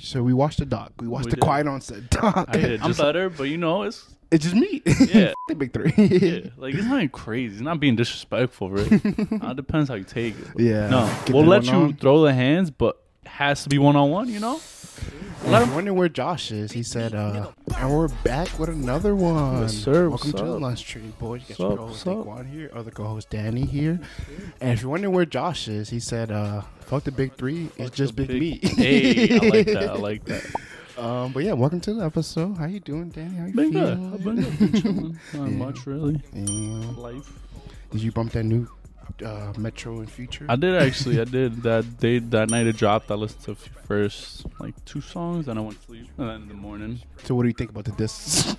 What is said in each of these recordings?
So we watched the doc. We watched the Quiet on Set doc. I'm better, but it's just me. Yeah. The big three. Yeah, like it's not even crazy. It's not being disrespectful, right? It depends how you take it. Yeah. No, we'll let you throw the hands, but it has to be one-on-one, you know? I'm wondering where Josh is. He said, and we're back with another one. Yes, sir. Welcome to the Lunch Tree, boys. You got your co-host Daquan here, other co-host Danny here. And if you're wondering where Josh is, he said, fuck the big three. It's just big me. Hey, I like that. But yeah, welcome to the episode. How you doing, Danny? How you Been feeling? good. I've been good. Been chilling. Not much, really. Yeah. Life. Did you bump that new Metro and Future? I did actually. I did that night it dropped. I listened to first like 2 songs, and I went to sleep. And then in the morning. So what do you think about the discs?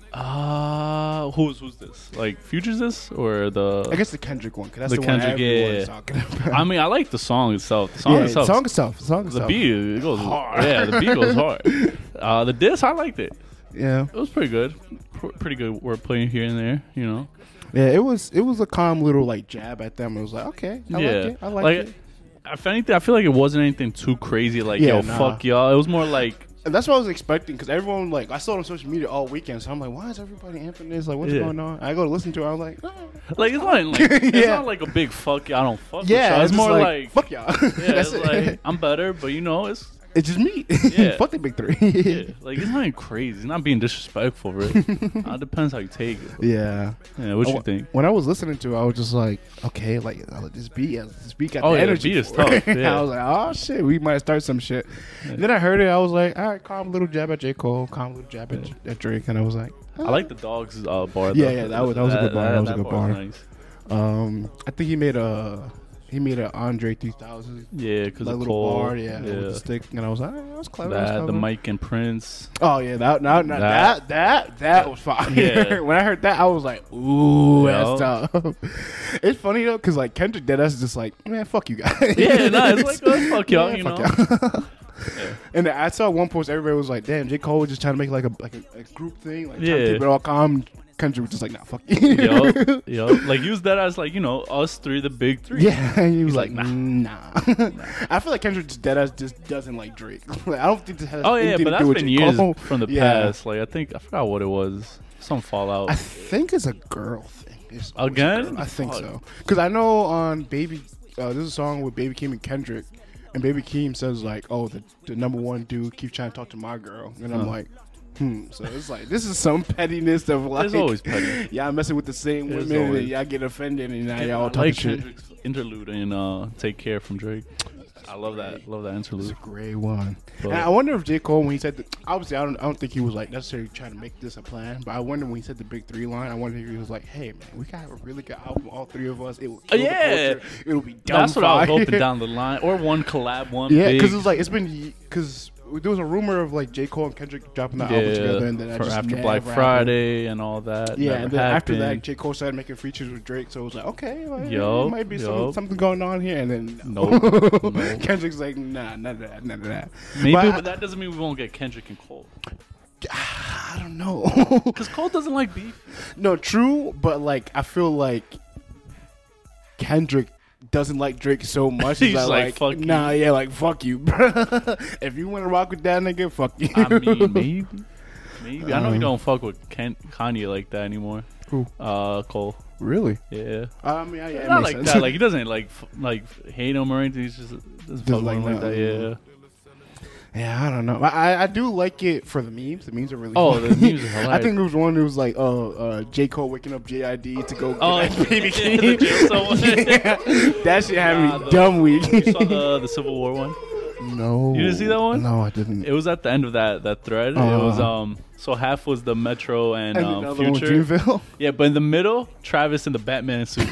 Who's this? Like Future's this or the? I guess the Kendrick one, because that's the the Kendrick, one everyone's talking about. I mean, I like the song itself. The song itself. The beat it goes hard. Yeah, the beat goes hard. The diss, I liked it. Yeah, it was pretty good. Pretty good wordplay here and there, you know. Yeah, it was a calm little like jab at them. It was like, okay, I like it. If anything, I feel like it wasn't anything too crazy. Like, fuck y'all. It was more like. And that's what I was expecting, because everyone, like, I saw it on social media all weekend, so I'm like, why is everybody amping this? Like, what's going on? I go to listen to it, I'm like, oh. Like, it's not like, it's not like a big fuck y'all, I don't fuck with y'all. It's more like, fuck y'all. Yeah, it's like, I'm better, but you know, it's just me. Yeah. Fuck the big three. Yeah, like, it's not even crazy. It's not being disrespectful, right? It depends how you take it. Yeah. Yeah, what you think? When I was listening to it, I was just like, okay, like, this beat got the energy. The beat is tough. Yeah. I was like, oh, shit, we might start some shit. Yeah. Then I heard it, I was like, all right, calm little jab at J. Cole, calm little jab at Drake, and I was like, I like the Dogs bar. Yeah, that was a good bar. That was a good bar. Nice. I think he made an Andre 3000. Yeah, because like of little Cole. bar, with the stick, and I was like, that was clever. The Mike and Prince. Oh yeah, that was fire. Yeah. When I heard that, I was like, ooh, that's tough. It's funny though, because like Kendrick Deadass is just like, man, fuck you guys. Yeah, no, it's like, oh, fuck y'all, you know. Y'all. Yeah. And I saw one post, everybody was like, damn, J. Cole was just trying to make like a group thing, like trying to keep it all calm. Kendrick was just like, nah, fuck you. Yo, like use that as like, you know, us three, the big three. Yeah, and he was like, nah. I feel like Kendrick Deadass just doesn't like Drake. Like, I don't think this has anything but to do with that's been J. years Cole. from the past. Like I forgot what it was. Some fallout. I think it's a girl thing. Again? I think so. Because I know on Baby, there's a song with Baby Keem and Kendrick, and Baby Keem says like, oh, the number one dude keeps trying to talk to my girl, and I'm like. So it's like, this is some pettiness of like, there's always petty. Y'all messing with the same women and y'all get offended and now y'all talking like shit. Kendrick's interlude in Take Care from Drake. I love that. Love that interlude. It's a great one. And I wonder if J. Cole, when he said, obviously I don't think he was like necessarily trying to make this a plan, but I wonder when he said the big three line, I wonder if he was like, hey man, we got a really good album, all three of us. It will kill the culture. It'll be dumb. That's what I was hoping down the line, or one collab, one. Yeah, because it's like because there was a rumor of like J. Cole and Kendrick dropping the album together, and then after Black Friday and all that. Yeah, and then after that, J. Cole started making features with Drake, so it was like, okay, like, there might be something going on here, and then nope. Kendrick's like, nah, none of that. Maybe, but that doesn't mean we won't get Kendrick and Cole. I don't know, because Cole doesn't like beef. No, true, but like I feel like Kendrick doesn't like Drake so much. He's like, fuck nah, you. Yeah, like, fuck you, bro. If you want to rock with that nigga, fuck you. I mean, maybe. I know you don't fuck with Kanye like that anymore. Who? Cole. Really? Yeah. I mean, yeah, not like that. Like, he doesn't like hate him or anything. He's just fuck like that. Yeah. Yeah, I don't know. I do like it for the memes. The memes are really funny. The memes are hilarious. I think there was one that was like, J. Cole waking up JID to go get Baby Keem. That shit had me dumb weak. You saw the Civil War one? No. You didn't see that one? No, I didn't. It was at the end of that thread. It was so half was the Metro and Future. Yeah, but in the middle, Travis in the Batman suit.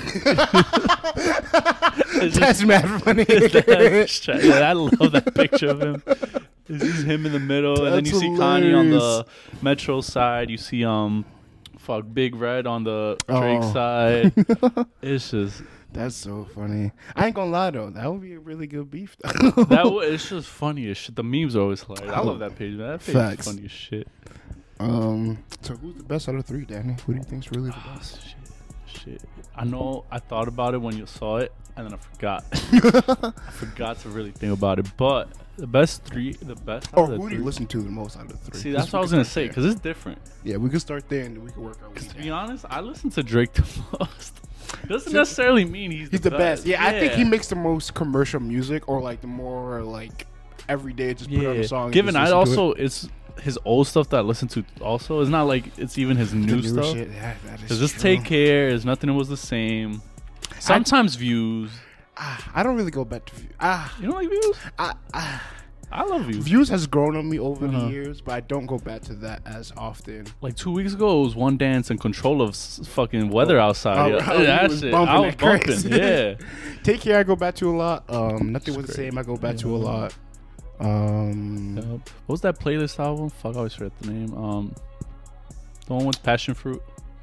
That's mad funny. I love that picture of him. It's just him in the middle, and then you see Kanye on the Metro side. You see Big Red on the Drake side. It's just. That's so funny. I ain't gonna lie though, that would be a really good beef though. It's just funny as shit. The memes are always hilarious. I love that page, man. That page is funny as shit. So who's the best out of three, Danny? Who do you think's really the best? Shit. shit. I know I thought about it when you saw it, and then I forgot. I forgot to really think about it. But the best. Or who do you listen to the most out of the three? See, that's what I was gonna say, because it's different. Yeah, we could start there and then we can work our way Because to down. be honest, I listen to Drake the most. Doesn't necessarily mean he's the best. Yeah, I think he makes the most commercial music, or like the more like everyday just put on a song. Given I also it's his old stuff that I listen to also. It's not like it's even his new stuff. Shit. Yeah, that is It's just true. Take Care. Is Nothing Was the Same. Sometimes Views. I don't really go back to Views. You don't like Views? I love Views. Views has grown on me over the years, but I don't go back to that as often. Like 2 weeks ago, it was One Dance and Control of fucking Weather Outside. Oh, Yeah, that was shit. bumping I was that bumping. crazy. Yeah. Take Care I go back to a lot. Nothing Was the great. Same I go back to a lot. What was that playlist album? Fuck, I always forget the name. The one with Passion Fruit.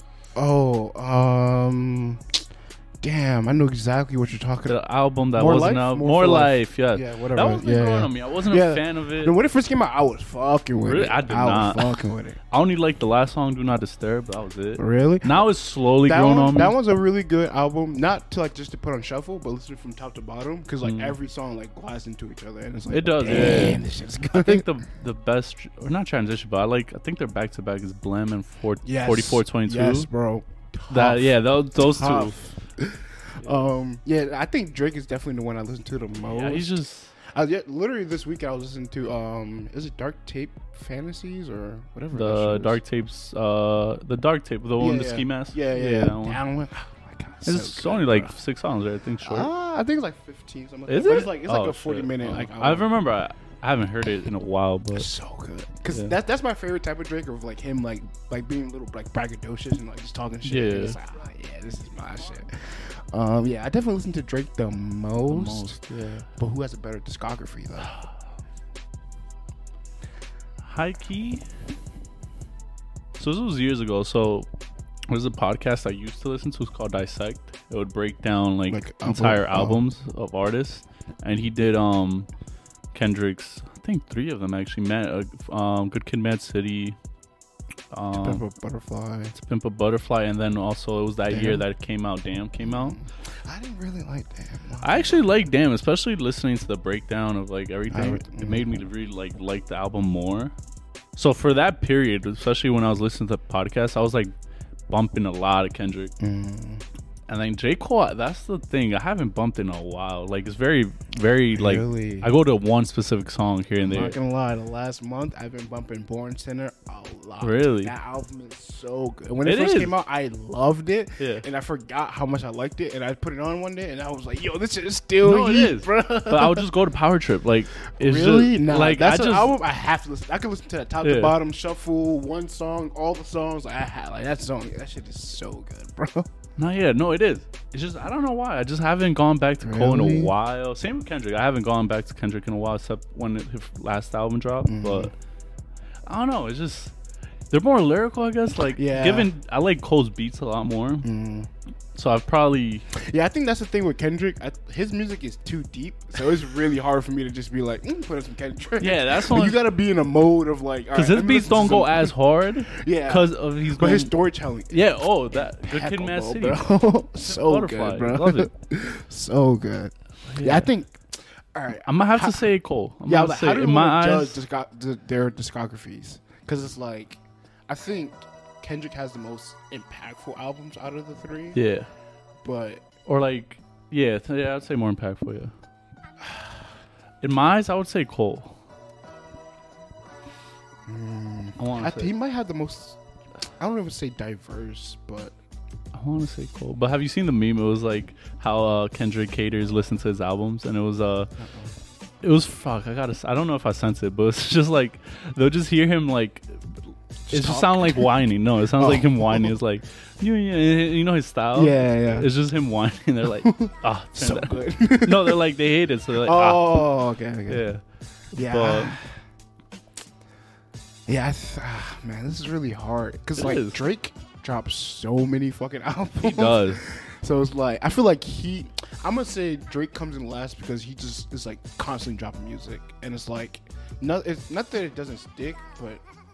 Damn, I know exactly what you're talking about. The album that More wasn't Life? out. More More for Life, yeah. Yeah, whatever. That was Yeah, growing yeah. on me. I wasn't Yeah. a fan of it. When it first came out, I was fucking with Really? it. I did was not. fucking with it. I only liked the last song, Do Not Disturb. That was it. Really? Now it's slowly That grown one, on me. that one's a really good album. Not to like just to put on shuffle, but listen from top to bottom, because like every song like glides into each other, and it's like It does, Damn, yeah. this shit's good. I think the best, or not transition, but I think their back to back is Blem and 4422. Yes, bro. That those two. Tough. Yeah, I think Drake is definitely the one I listen to the most. Yeah, he's just literally this week I was listening to is it Dark Tape Fantasies or whatever that the shit is. Dark Tapes, the Dark Tape, the one with the ski mask. Yeah. that one. That one. Oh my god, It's so only good, like bro. 6 songs, right? I think short. I think it's like 15. Something like Is that. But it? It's like Oh, a 40-minute. shit. Like I remember I haven't heard it in a while, but It's so good because Yeah. that's my favorite type of Drake, of like him like being a little like braggadocious and like just talking shit. Yeah. And it's like, yeah, this is my shit. Yeah, I definitely listen to Drake the most. yeah. But who has a better discography though? High key. So this was years ago. So there's a podcast I used to listen to. It's called Dissect. It would break down like entire albums of artists, and he did Kendrick's. I think 3 of them actually. Good Kid, Mad City. To Pimp a Butterfly. To Pimp a Butterfly, and then also it was that year that it came out. Damn came out. I didn't really like that. I actually like Damn, especially listening to the breakdown of like everything. It made me really like the album more. So for that period, especially when I was listening to the podcast, I was like bumping a lot of Kendrick. And then J. Cole, that's the thing. I haven't bumped in a while. Like it's very, very like Really? I go to one specific song here and I'm there. not gonna lie, the last month I've been bumping Born Sinner a lot. Really? That album is so good. When it It first is. came out, I loved it. Yeah. And I forgot how much I liked it. And I put it on one day and I was like, yo, this shit is still No, it heat, is. bro. But I would just go to Power Trip. Like it's Really? just Nah, like that's I an just album I have to listen. I can listen to that top Yeah. to bottom, shuffle, one song, all the songs. I had like that song. That shit is so good, bro. No, it is. It's just I don't know why. I just haven't gone back to Cole in Really? a while. Same with Kendrick. I haven't gone back to Kendrick in a while, except when his last album dropped. But I don't know. It's just they're more lyrical, I guess. Like, Yeah. given I like Cole's beats a lot more, so I've probably Yeah, I think that's the thing with Kendrick. His music is too deep, so it's really hard for me to just be like, put on some Kendrick. Yeah, that's Like, one- you gotta be in a mode of like, because his beats don't go as hard. Yeah. because of he's But going. his storytelling, Yeah. Oh, that Good Kid, impeccable, Mad City. bro. So Butterfly. good, bro. Love it. So good. Yeah, I think. All right, I'm gonna have to say Cole. I'm yeah, gonna like, say how do you in my want eyes. to judge their discographies? Because it's like, I think Kendrick has the most impactful albums out of the 3. Yeah. But Or like, yeah, I'd say more impactful. Yeah. In my eyes, I would say Cole. I want to he say, might have the most. I don't even say diverse, but I want to say Cole. But have you seen the meme? It was like how Kendrick caters listen to his albums, and it was fuck. I don't know if I sent it, but it's just like they'll just hear him like. It just talk? sound like whining. No, it sounds like him whining. It's like you know his style. Yeah. It's just him whining. They're like, ah, So good. No, they're like they hate it. So they're like, okay. yeah. Yeah. But Yeah, man, this is really hard because It like is. Drake drops so many fucking albums. he does. So it's like I feel like I'm gonna say Drake comes in last because he just is like constantly dropping music, and it's like it's not that it doesn't stick, but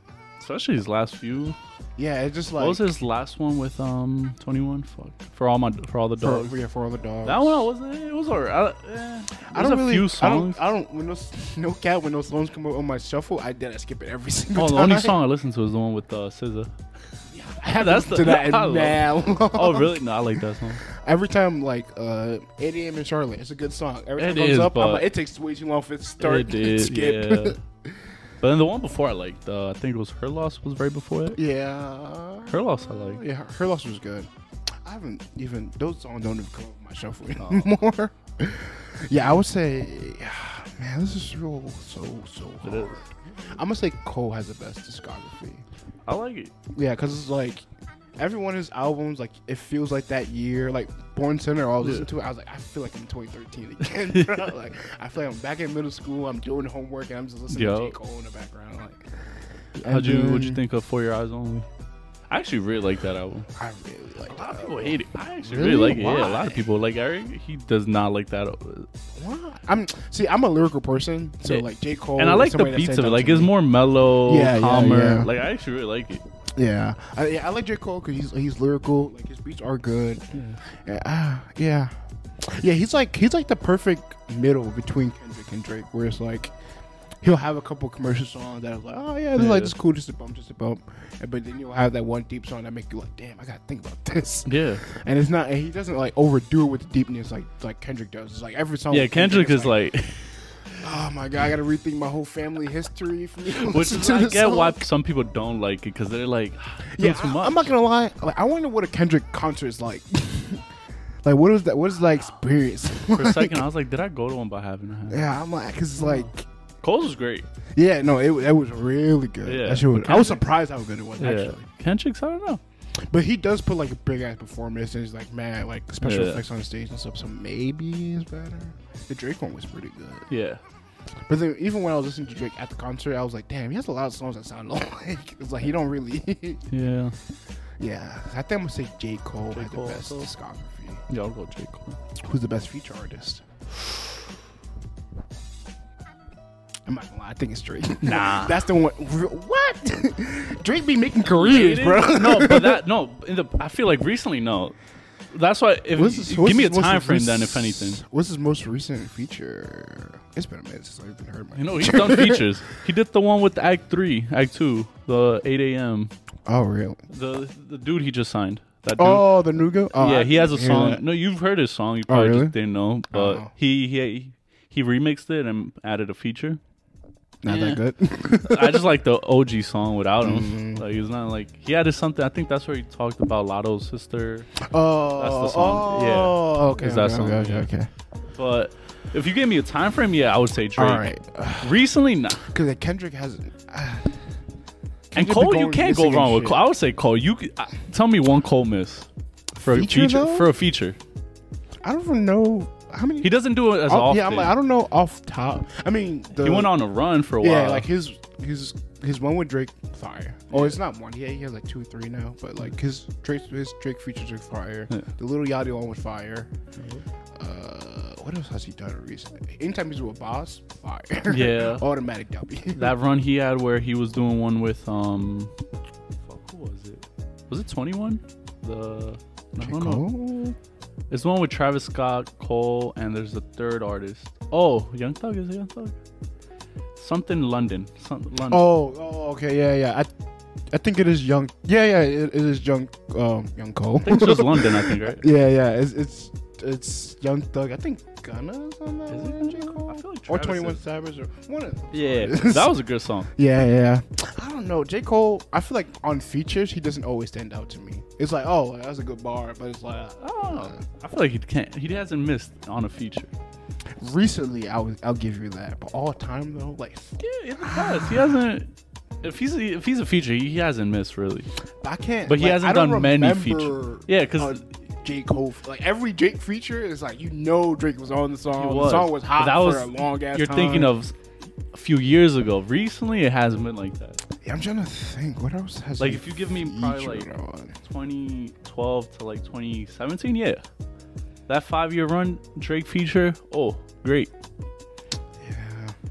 especially his last few. Yeah, it's just like What was his last one with 21? Fuck. For all the dogs. for all the dogs. That one wasn't. It was alright. I don't really. Few songs. I don't. When those when those songs come up on my shuffle, I skip it every single time. The only song I listen to is the one with SZA. I haven't listened to that in mad long. Oh really? No, I like that song. Every time 8 a.m. in Charlotte, it's a good song. Every time It it comes is, up, but it takes way too long for it to start. It did, skip. yeah. But then the one before I liked, I think it was Her Loss was right before it. Yeah. Her Loss I like. Yeah, Her Loss was good. I haven't even those songs don't even come up on my shuffle anymore. Yeah, I would say, man, this is so hard. It is. I'm gonna say Cole has the best discography. I like it. Yeah, because it's like every one of his albums, like it feels like that year. Like Born Center, I was listening to it. I was like, I feel like I'm 2013 again. Bro. Like I feel like I'm back in middle school. I'm doing homework and I'm just listening to J. Cole in the background. Like, what'd you think of For Your Eyes Only? I actually really like that album. I really like that. A lot of people hate it. I actually really like it. Why? Yeah, a lot of people like Eric. He does not like that. What? I'm a lyrical person, so Yeah. like J. Cole, And I like the somebody that beats stands of it. out Like to it's me. more mellow, calmer. yeah. Like I actually really like it. Yeah, I like J. Cole because he's lyrical. Like his beats are good. Yeah. He's like the perfect middle between Kendrick and Drake, where it's like he'll have a couple commercial songs that are like, oh yeah, this is like this cool, just a bump, but then you'll have that one deep song that make you like, damn, I gotta think about this. Yeah, and it's not. And he doesn't like overdo it with the deepness like Kendrick does. It's like every song. Yeah, Kendrick is like oh my god, I gotta rethink my whole family history for me. Which is, I get why some people don't like it because they're like, yeah, too much. I'm not gonna lie. Like, I wonder what a Kendrick concert is like. Like, what is that? What is that experience? For a second, I was like, did I go to one by having a hand? Yeah, I'm like, cause it's like, Cole's was great. yeah, no, it was really good. Yeah, that shit was, I was surprised how good it was actually. Kendrick's, I don't know. But he does put like a big ass performance, and he's like, man, like special effects on the stage and stuff. So maybe it's better. The Drake one was pretty good. Yeah. But then even when I was listening to Drake at the concert, I was like, damn, he has a lot of songs that sound like it's like he don't really. Yeah. Yeah, I think I'm gonna say J. Cole has Cole the best also. discography. Yeah, I'll go J. Cole. Who's the best feature artist? I'm not gonna lie, I think it's Drake. Nah. That's the one. What? Drake be making careers, bro. I feel like recently, no. That's why. Give me a time frame then, if anything. What's his most recent feature? It's been a minute since I've even heard my. You know, he's done features. He did the one with Act 2, the 8 a.m. Oh, really? The dude he just signed. That dude. Oh, the new guy? Oh, yeah, he has a hear song. that. No, you've heard his song. You probably really? just didn't know. But Oh. he remixed it and added a feature. Not that good. I just like the OG song without him. Like it's not like he added something. I think that's where he talked about Lotto's sister. Oh, That's the song. Oh, okay. Is that song? Okay. But if you gave me a time frame, yeah, I would say Drake. All right. Recently, nah. Because Kendrick hasn't. And Cole, you can't go wrong with Cole. I would say Cole. You tell me one Cole miss for Feature, a feature. though? For a feature, I don't even know how many. he doesn't do it as often. Yeah, I'm like, I don't know off top. I mean, He went on a run for a while. Yeah, like his one with Drake, fire. Oh, it's not one. Yeah, he has like 2 or 3 now. But like his Drake features are fire. Yeah. The Little Yachty one was fire. What else has he done recently? Anytime he's with Boss, fire. Yeah. Automatic W. That run he had where he was doing one with who was it? Was it 21? Cole? It's the one with Travis Scott, Cole, and there's a third artist. Oh, Young Thug, is it Young Thug? Something London. London. Oh, okay, yeah. I think it is Young. Yeah, it is Young Cole. I think it's just London, I think, right? Yeah. It's Young Thug. I think Gunna's on that. Is it one, J. Cole? I feel like Or Travis 21 is. Savage or one of them. Yeah, that was a good song. Yeah. I don't know. J. Cole, I feel like on features, he doesn't always stand out to me. It's like, oh, that's a good bar, but it's like, I feel like he hasn't missed on a feature. recently, I'll give you that. But all time, though, like, Yeah, in the past, he hasn't. If he's a feature, he hasn't missed really. I can't. But he like, hasn't I don't done many remember, features. Yeah, because J. Cole, like every Drake feature is like, Drake was on the song. was. The song was hot But that for was- a long ass time. you're thinking of a few years ago. Recently, it hasn't been like that. Yeah, I'm trying to think. What else has Like he if you give me probably like featured on? 2012 to like 2017, yeah, that 5-year run Drake feature. Oh, great.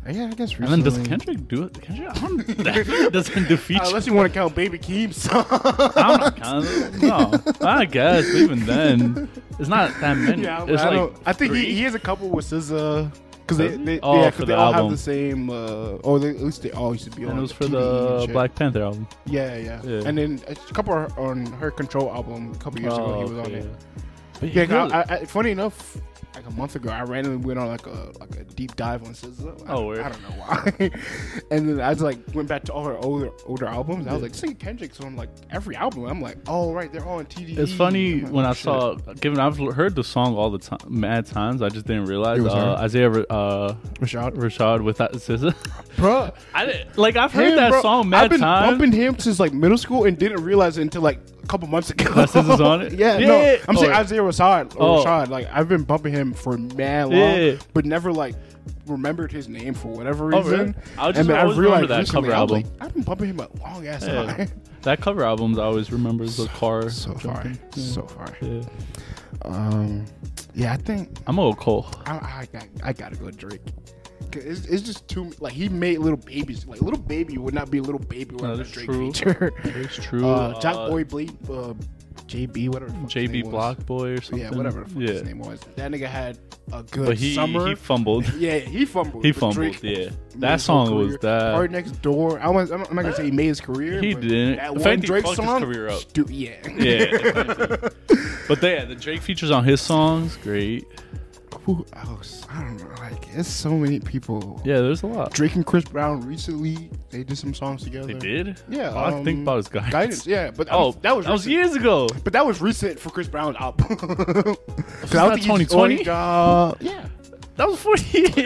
Yeah, I guess recently. And then does Kendrick do it? Kendrick definitely doesn't do features. Unless you want to count Baby Keem's song. I'm not counting. No, I guess. But even then, it's not that many. Yeah, it's like I think he has a couple with SZA. Because they Oh, yeah, for 'cause the they all album. have the same, or at least they all used to be on. and it was for TDE the and shit. Black Panther album. Yeah. Yeah. And then a couple on her Control album a couple years ago he was on it. But Yeah, really- I, funny enough, like a month ago, I randomly went on like a deep dive on SZA. Oh, weird. I don't know why. And then I just like went back to all her older albums. And I was like, singing Kendrick's on like every album. I'm like, oh right, they're all on TDE. It's funny I'm like, when oh, I shit. saw, given I've heard the song all the time, mad times. I just didn't realize It was her? Isaiah Rashad. with that SZA. Bro, I didn't, like I've heard him, that bro, song I've mad been times. bumping him since like middle school and didn't realize it until like a couple months ago. That SZA's on it? Yeah, Yeah. no, I'm saying Or- Isaiah Rashad. Oh. Rashad. Like I've been bumping him for mad long, Yeah. but never like remembered his name for whatever Oh, reason. really? I just And then always remember that cover recently, I was album. like, I've been bumping him a long ass Yeah. time. That cover albums I always remember is the car. So far, jumping. Yeah. so far. Yeah. Yeah, I think I'm gonna go Cole. I gotta go Drake. 'Cause it's just too like he made Little Babies. Like Little Baby would not be Little Baby without a that's Drake true. feature. It's true. Jack Boy Bleep, JB, whatever. the fuck his JB name was. Block Boy or something. Yeah, whatever the fuck his name was. That nigga had a good But he summer. fumbled. Yeah, he fumbled. He But fumbled. Drake Yeah, made that his whole song was career. that. Hard Next Door. I'm not gonna say he made his career. He but didn't. That In one fact, he Drake fucked his song. career up. Yeah. Yeah. But yeah, the Drake features on his songs, great. Who else? I don't know. Like, it's so many people. Yeah, there's a lot. Drake and Chris Brown recently they did some songs together. They did. Yeah. All I think about is guidance. Guidance. Yeah, but Oh, that was recent. years ago. But that was recent for Chris Brown's album. Because that 2020? Yeah. That was 40 years.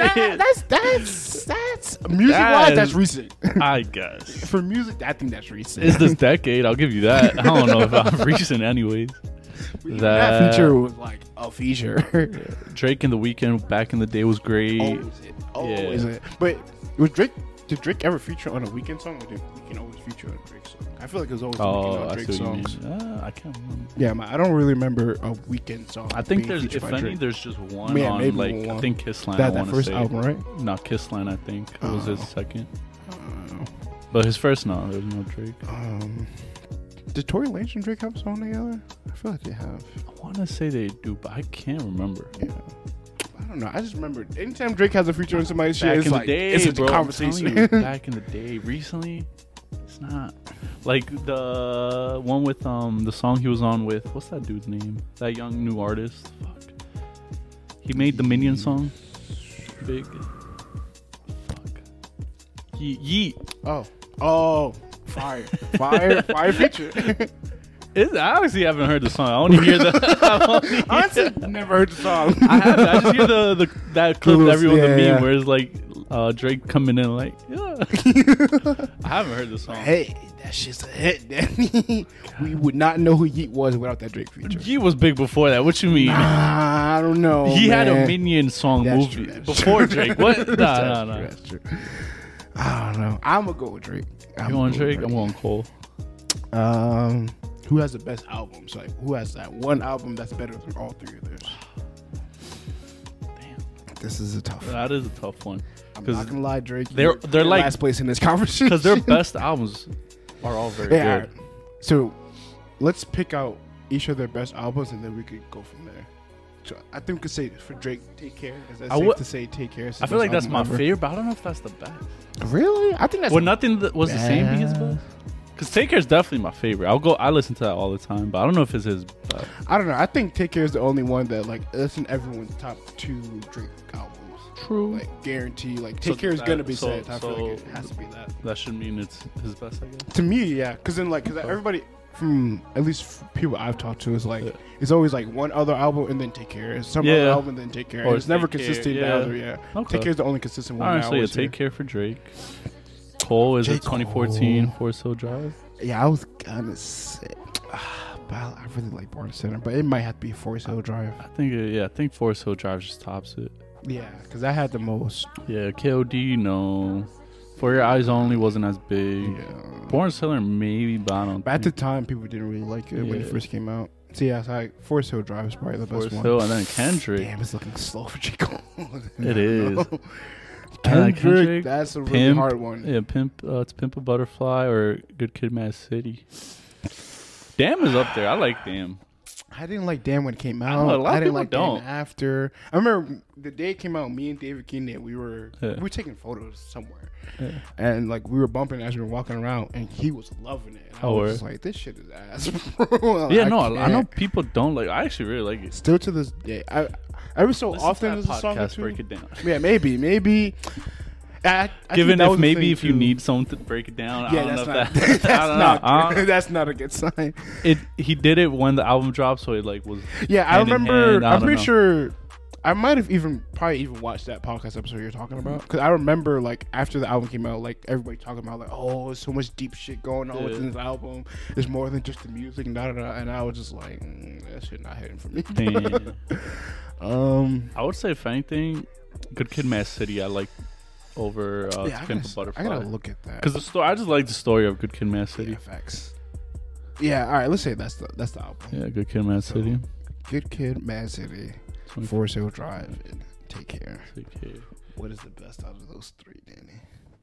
That's music wise. That's recent. I guess. For music, I think that's recent. It's this decade. I'll give you that. I don't know if I'm recent, anyways. that feature was like a feature. Drake and The Weeknd back in the day was great. Always it. But was Drake? Did Drake ever feature on a Weeknd song, or did Weeknd always feature on a Drake song? I feel like it was always Oh, on I Drake see what you songs. mean. I can't remember. Yeah, man, I don't really remember a Weeknd song. I think being there's, featured if by any, Drake. there's just one Yeah, on, maybe like, one. I think Kissland. that I want first to say. album, right? No, Kissland, I think. It was his second. Uh, But his first, no, there's no Drake. did Tory Lanez and Drake have a song together? I feel like they have. I want to say they do, but I can't remember. Yeah. I don't know. I just remember anytime Drake has a feature on somebody's shit, Back it's in like the day, it's a bro. I'm conversation. telling you, back in the day. Recently, it's not. Like the one with the song he was on with, what's that dude's name? That young new artist. Fuck. He made the Minion song. Big. Fuck. Yeet. Oh, fire feature. I honestly haven't heard the song. I only hear the. Honestly, never heard the song. I haven't. I just hear that clip Little- that everyone the yeah, meme yeah. where it's like Drake coming in like, yeah. I haven't heard the song. Hey, that shit's a hit, Danny. We would not know who Yeet was without that Drake feature. Yeet was big before that. What you mean? I don't know. He had a man. Minion song That's movie true, that's before true. Drake. What? That's Nah. true, that's true. I don't know. I'm gonna go with Drake. You going Drake? I'm going Cole. Who has the best albums? Like, who has that one album that's better than all three of theirs? Damn, This is a tough one. that is a tough one. I'm Because not gonna lie, Drake. they're you're like- last place in this conversation. their best albums are all very Yeah. good. So let's pick out each of their best albums, and then we could go from there. So I think we could say for Drake, "Take Care." Is that I safe would- to say "Take Care"? is I his feel like best that's my album ever? favorite, but I don't know if that's the best. Really? I think that's. Well, nothing that was the same be his best. Because Take Care is definitely my favorite. I listen to that all the time, but I don't know if it's his best. I don't know. I think "Take Care" is the only one that like it's in everyone's top 2 Drake albums. True. Like guarantee. Like So "Take Care" is that- gonna be so- said. I feel like so- it has to be that. That should mean it's his best, I guess. To me, yeah. Because then like, everybody from at least people I've talked to is like, it's always like one other album and then "Take Care." It's some other album and then "Take Care." Or It's never Take Care, consistent. yeah. Now, yeah. Okay. "Take Care" is the only consistent one. Honestly, now, a Take Care for Drake. Cole is J. a 2014 Cole. Forest Hill Drive. Yeah, I was gonna say, but I really like Born Center, but it might have to be Forest Hill Drive. I think Forest Hill Drive just tops it. Yeah, because I had the most. Yeah, KOD, no. For Your Eyes Only wasn't as big. Yeah. Born Center, maybe, but I don't But at the think. time, people didn't really like it when it Yeah. first came out. So yeah, so Forest Hill Drive is probably the Forest best one. Hill, and then Kendrick. Damn, it's looking slow for J. Cole. It is. Kendrick, that's a really Pimp, hard one. Yeah, Pimp. It's Pimp a Butterfly or Good Kid, Mad City. Damn is up there. I like Damn. I didn't like Damn when it came I know, a out. lot of I didn't people like don't. Damn after. I remember the day it came out. Me and David Keenan, we were taking photos somewhere, and like we were bumping as we were walking around, and he was loving it. And I was just like, "This shit is ass." Bro. Yeah, I know people don't like. I actually really like it. Still to this day, every so often there's a song or two. Break it down. Yeah, maybe. I Given if you need someone to break it down, I don't know if that's not a good sign. He did it when the album dropped, so it like was. Yeah, I remember. I'm pretty sure. I might have probably even watched that podcast episode you're talking about, because I remember like after the album came out, like everybody talking about like, oh, there's so much deep shit going on within this album. It's more than just the music and and I was just like, that shit not hitting for me. I would say if anything, Good Kid, Mad City, I like over Pimp a Butterfly. I gotta look at that because the story. I just like the story of Good Kid, Mad City. Yeah, facts. Yeah, all right. Let's say that's the album. Yeah, Good Kid, Mad City. Good Kid, Mad City, Forest Hill Drive, and Take Care. What is the best out of those three, Danny?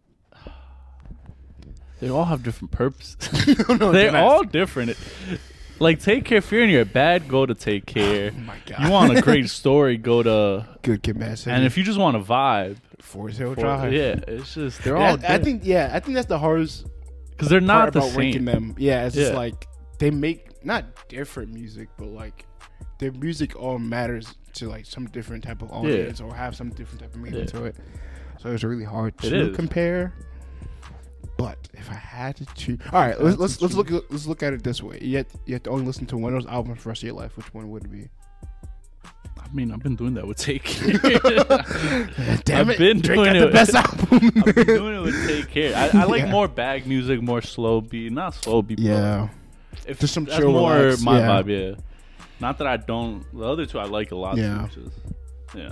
They all have different purposes. They're all different. Like Take Care, if you're in your bad, go to Take Care. Oh my God. You want a great story, go to Good Kid, Mad City. And if you just want a vibe, Forest Hill Drive. Yeah, it's just they're all. I think that's the hardest because they're not the about same. Ranking them. Yeah, it's just like they make not different music, but like their music all matters to like some different type of audience or have some different type of meaning to it. So it's really hard to compare. But if I had to choose, all right, let's look at it this way. You have to only listen to one of those albums for the rest of your life. Which one would it be? I mean, I've been doing that with Take Care. Damn I've been Drake doing got it the best album. I've been doing it with Take Care. I like more bag music, more slow beat, not slow beat. Yeah, if just some that's chill, more relax. my vibe. Yeah, not that I don't. The other two I like a lot. Yeah, too, yeah.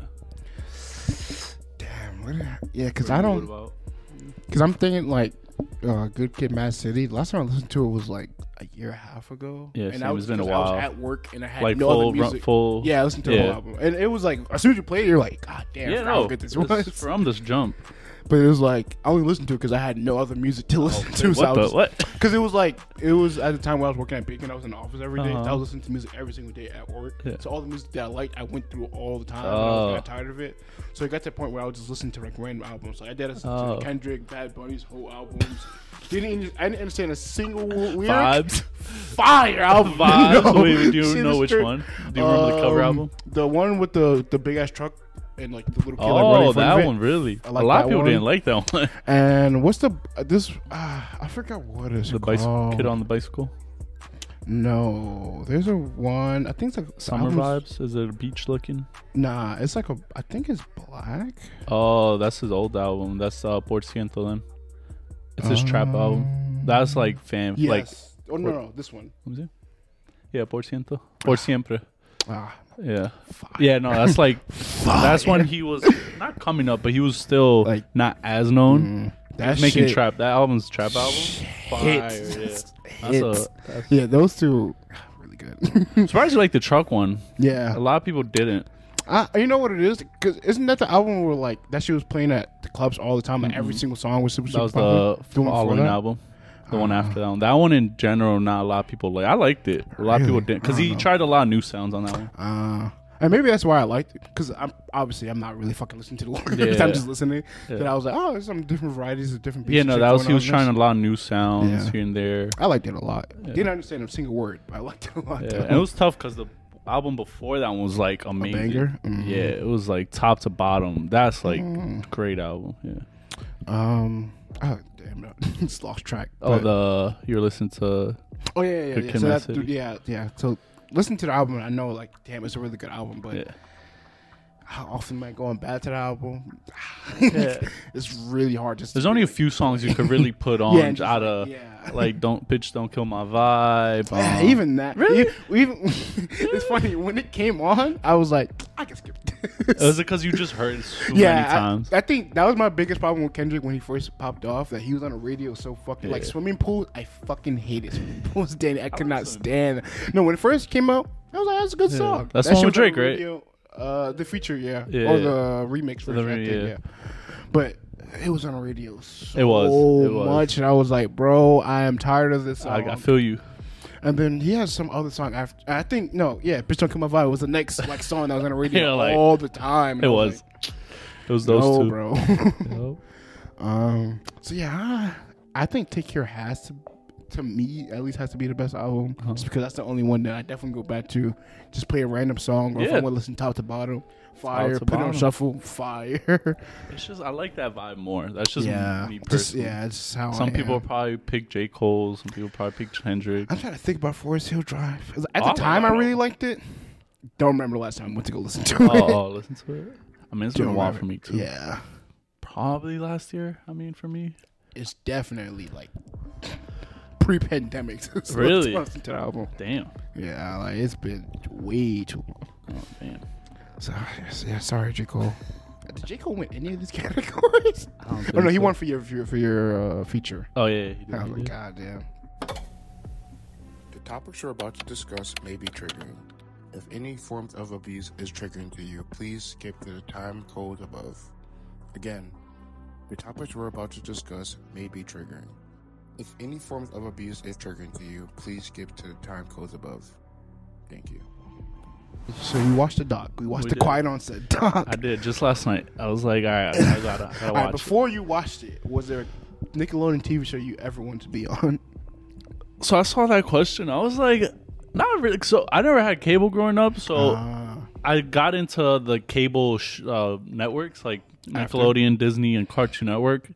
Damn, because I don't. Because I'm thinking like. Good Kid, Mad City. Last time I listened to it was like a year and a half ago. Yeah, and it's been a while. I was at work and I had like no other music. Yeah, I listened to the whole album, and it was like as soon as you play it, you're like, God damn, how good this was from this jump. But it was like I only listened to it because I had no other music to listen to. What? Because it was at the time when I was working at Beacon, I was in the office every day. So I was listening to music every single day at work. Yeah. So all the music that I liked, I went through all the time. And I got tired of it. So it got to the point where I was just listening to like random albums. Like I did listen to Kendrick, Bad Bunny's whole albums. I didn't understand a single lyric. Vibes. Fire album. Vibes. No. Wait, do you know which one? Do you remember the cover album? The one with the big ass truck and like the little kid. Oh, that one really. A lot of people didn't like that one. And what's I forgot what it's called. The kid on the bicycle. No, there's a one. I think it's like Summer Vibes. Is it beach looking? Nah, it's like I think it's Black. Oh, that's his old album. That's Por Ciento then. It's his trap album. That's like fam. Yes. Like, no, this one. Yeah, Por Ciento. Por Siempre. Yeah. Fire. Yeah, no, that's like that's when he was not coming up, but he was still like not as known. That's making trap. That album's trap album. Fire. Yeah, those two really good. Surprised you like the truck one. Yeah, a lot of people didn't. You know what it is? Because isn't that the album where like that she was playing at the clubs all the time? Like every single song was super. That was the following album. The one after that one. That one in general, not a lot of people like. I liked it. A lot of people didn't because he tried a lot of new sounds on that one. And maybe that's why I liked it because I'm not really fucking listening to the lyrics. I'm just listening. But I was like, there's some different varieties of different. Yeah, no, he was trying a lot of new sounds here and there. I liked it a lot. Didn't understand a single word, but I liked it a lot. Yeah. And it was tough because the album before that one was like amazing. A banger? Yeah, it was like top to bottom. That's like great album. Yeah. Oh damn, no. It's lost track. You're listening to. Oh yeah. So listen to the album. And I know, like, damn, it's a really good album. But how often am I going back to the album? It's really hard. There's only a few songs you could really put on out of like don't kill my vibe. Even that. Really? Even it's funny when it came on. I was like, I can skip this. Was it because you just heard it so many times? I think that was my biggest problem with Kendrick when he first popped off. That he was on the radio so fucking like swimming pools. I fucking hated swimming pools. Danny, I could not stand. No, when it first came out, I was like, that's a good song. That's the one with Drake, right? The feature, or the remix version. but it was on the radio so It was. much, and I was like, bro, I am tired of this song. I feel you. And then he has some other song after. I think Bitch Don't Come My Vibe was the next like song that was on the radio Yeah, like, all the time. And It I was. like, It was those no, two, bro. Yep. So yeah, I think Take Care has to me at least has to be the best album, just because that's the only one that I definitely go back to. Just play a random song, or if I Yeah. want to listen top to bottom, fire. Top to Put it on bottom. shuffle, fire. It's just I like that vibe more. That's just yeah, me just personally. it's how Some I people am. probably pick J. Cole. Some people probably pick Kendrick. I'm trying to think about Forest Hill Drive. At Oh, the time, I no. really liked it. Don't remember the last time I went to go listen to it. Listen to it. I mean, it's been a while for me too. Yeah, Probably last year. I mean, for me. it's definitely like pre-pandemic. To Really? listen to the album. Damn. Yeah, like it's been way too long. Oh damn. So yeah, sorry, J. Cole. Did J. Cole win any of these categories? I don't Oh think no, he so. won for your feature. Oh yeah, he did, I he was like, did. God damn. The topics we're about to discuss may be triggering. If any form of abuse is triggering to you, please skip to the time code above. Again, the topics we're about to discuss may be triggering. If any form of abuse is triggering to you, please skip to the time codes above. Thank you. So we watched the doc. We watched We the did. Quiet on Set doc. I did just last night. I was like, all right, I gotta All watch right, before you watched it, was there a Nickelodeon TV show you ever wanted to be on? it. So I saw that question. I was like, not really. So I never had cable growing up. So I got into the cable networks like After? Nickelodeon, Disney, and Cartoon Network.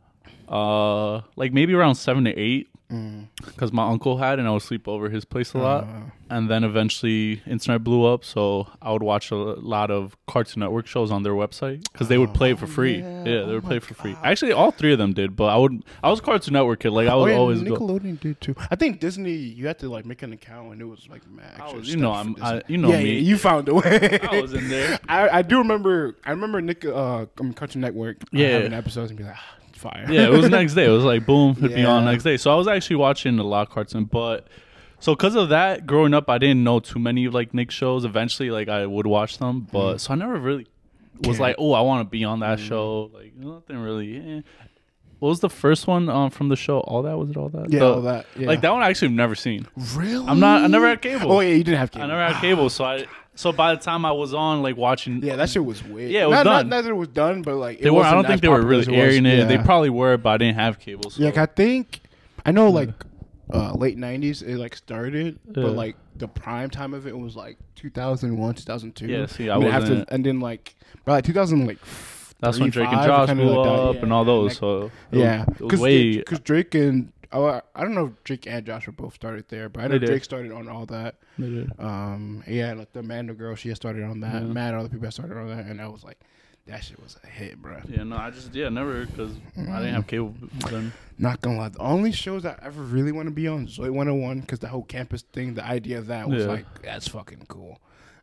Like maybe around 7 to 8, because my uncle had, and I would sleep over his place a lot. And then eventually, internet blew up, so I would watch a lot of Cartoon Network shows on their website because they would play it for free. yeah. Yeah, they Oh would my play it for free. God. Actually, all three of them did, but I was a Cartoon Network kid. Like I Oh would yeah, always go. Nickelodeon did too. I think Disney, you had to like make an account, and it was like extra You know, stuff for I Disney. you know yeah, me. yeah, you found a way. I was in there. I do remember. I remember Cartoon Network. Yeah. having episodes and be like, fire. Yeah, it was the next day. It was like boom, it'd be on Yeah. the next day. So I was actually watching a lot of cartoon, but so because of that, growing up, I didn't know too many like Nick shows. Eventually, like I would watch them, but so I never really was Yeah. like, oh, I want to be on that show. Like nothing really. What was the first one from the show? All That? Was it All That? Yeah, all that. Yeah. Like that one, I actually never seen. Really? I never had cable. Oh yeah, you didn't have cable. I never had cable, so by the time I was on like watching, Yeah, that shit was weird. Yeah, it was not, done. Not that it was done, but like they were. I don't think they were really airing it. They Yeah. probably were, but I didn't have cable. So. Yeah, like, I know like late 90s it like started, Yeah. but like the prime time of it was like 2001, 2002. Yeah, see, I And then wasn't- and then like by like 2000 like That's when Drake and 35, Josh kinda blew like that. up Yeah, and all those. like- So yeah, it was way. because Drake and I don't know if Drake and Josh were both started there, but I know They did. Drake started on all that. They did. Yeah, like the Amanda girl, she had started on that. Yeah. Mad other people had started on that, and I was like, that shit was a hit, bro. Yeah, no, I just never because I didn't have cable then. Not gonna lie, the only shows I ever really want to be on is Zoe 101 because the whole campus thing, the idea of that was Yeah. like, that's fucking cool.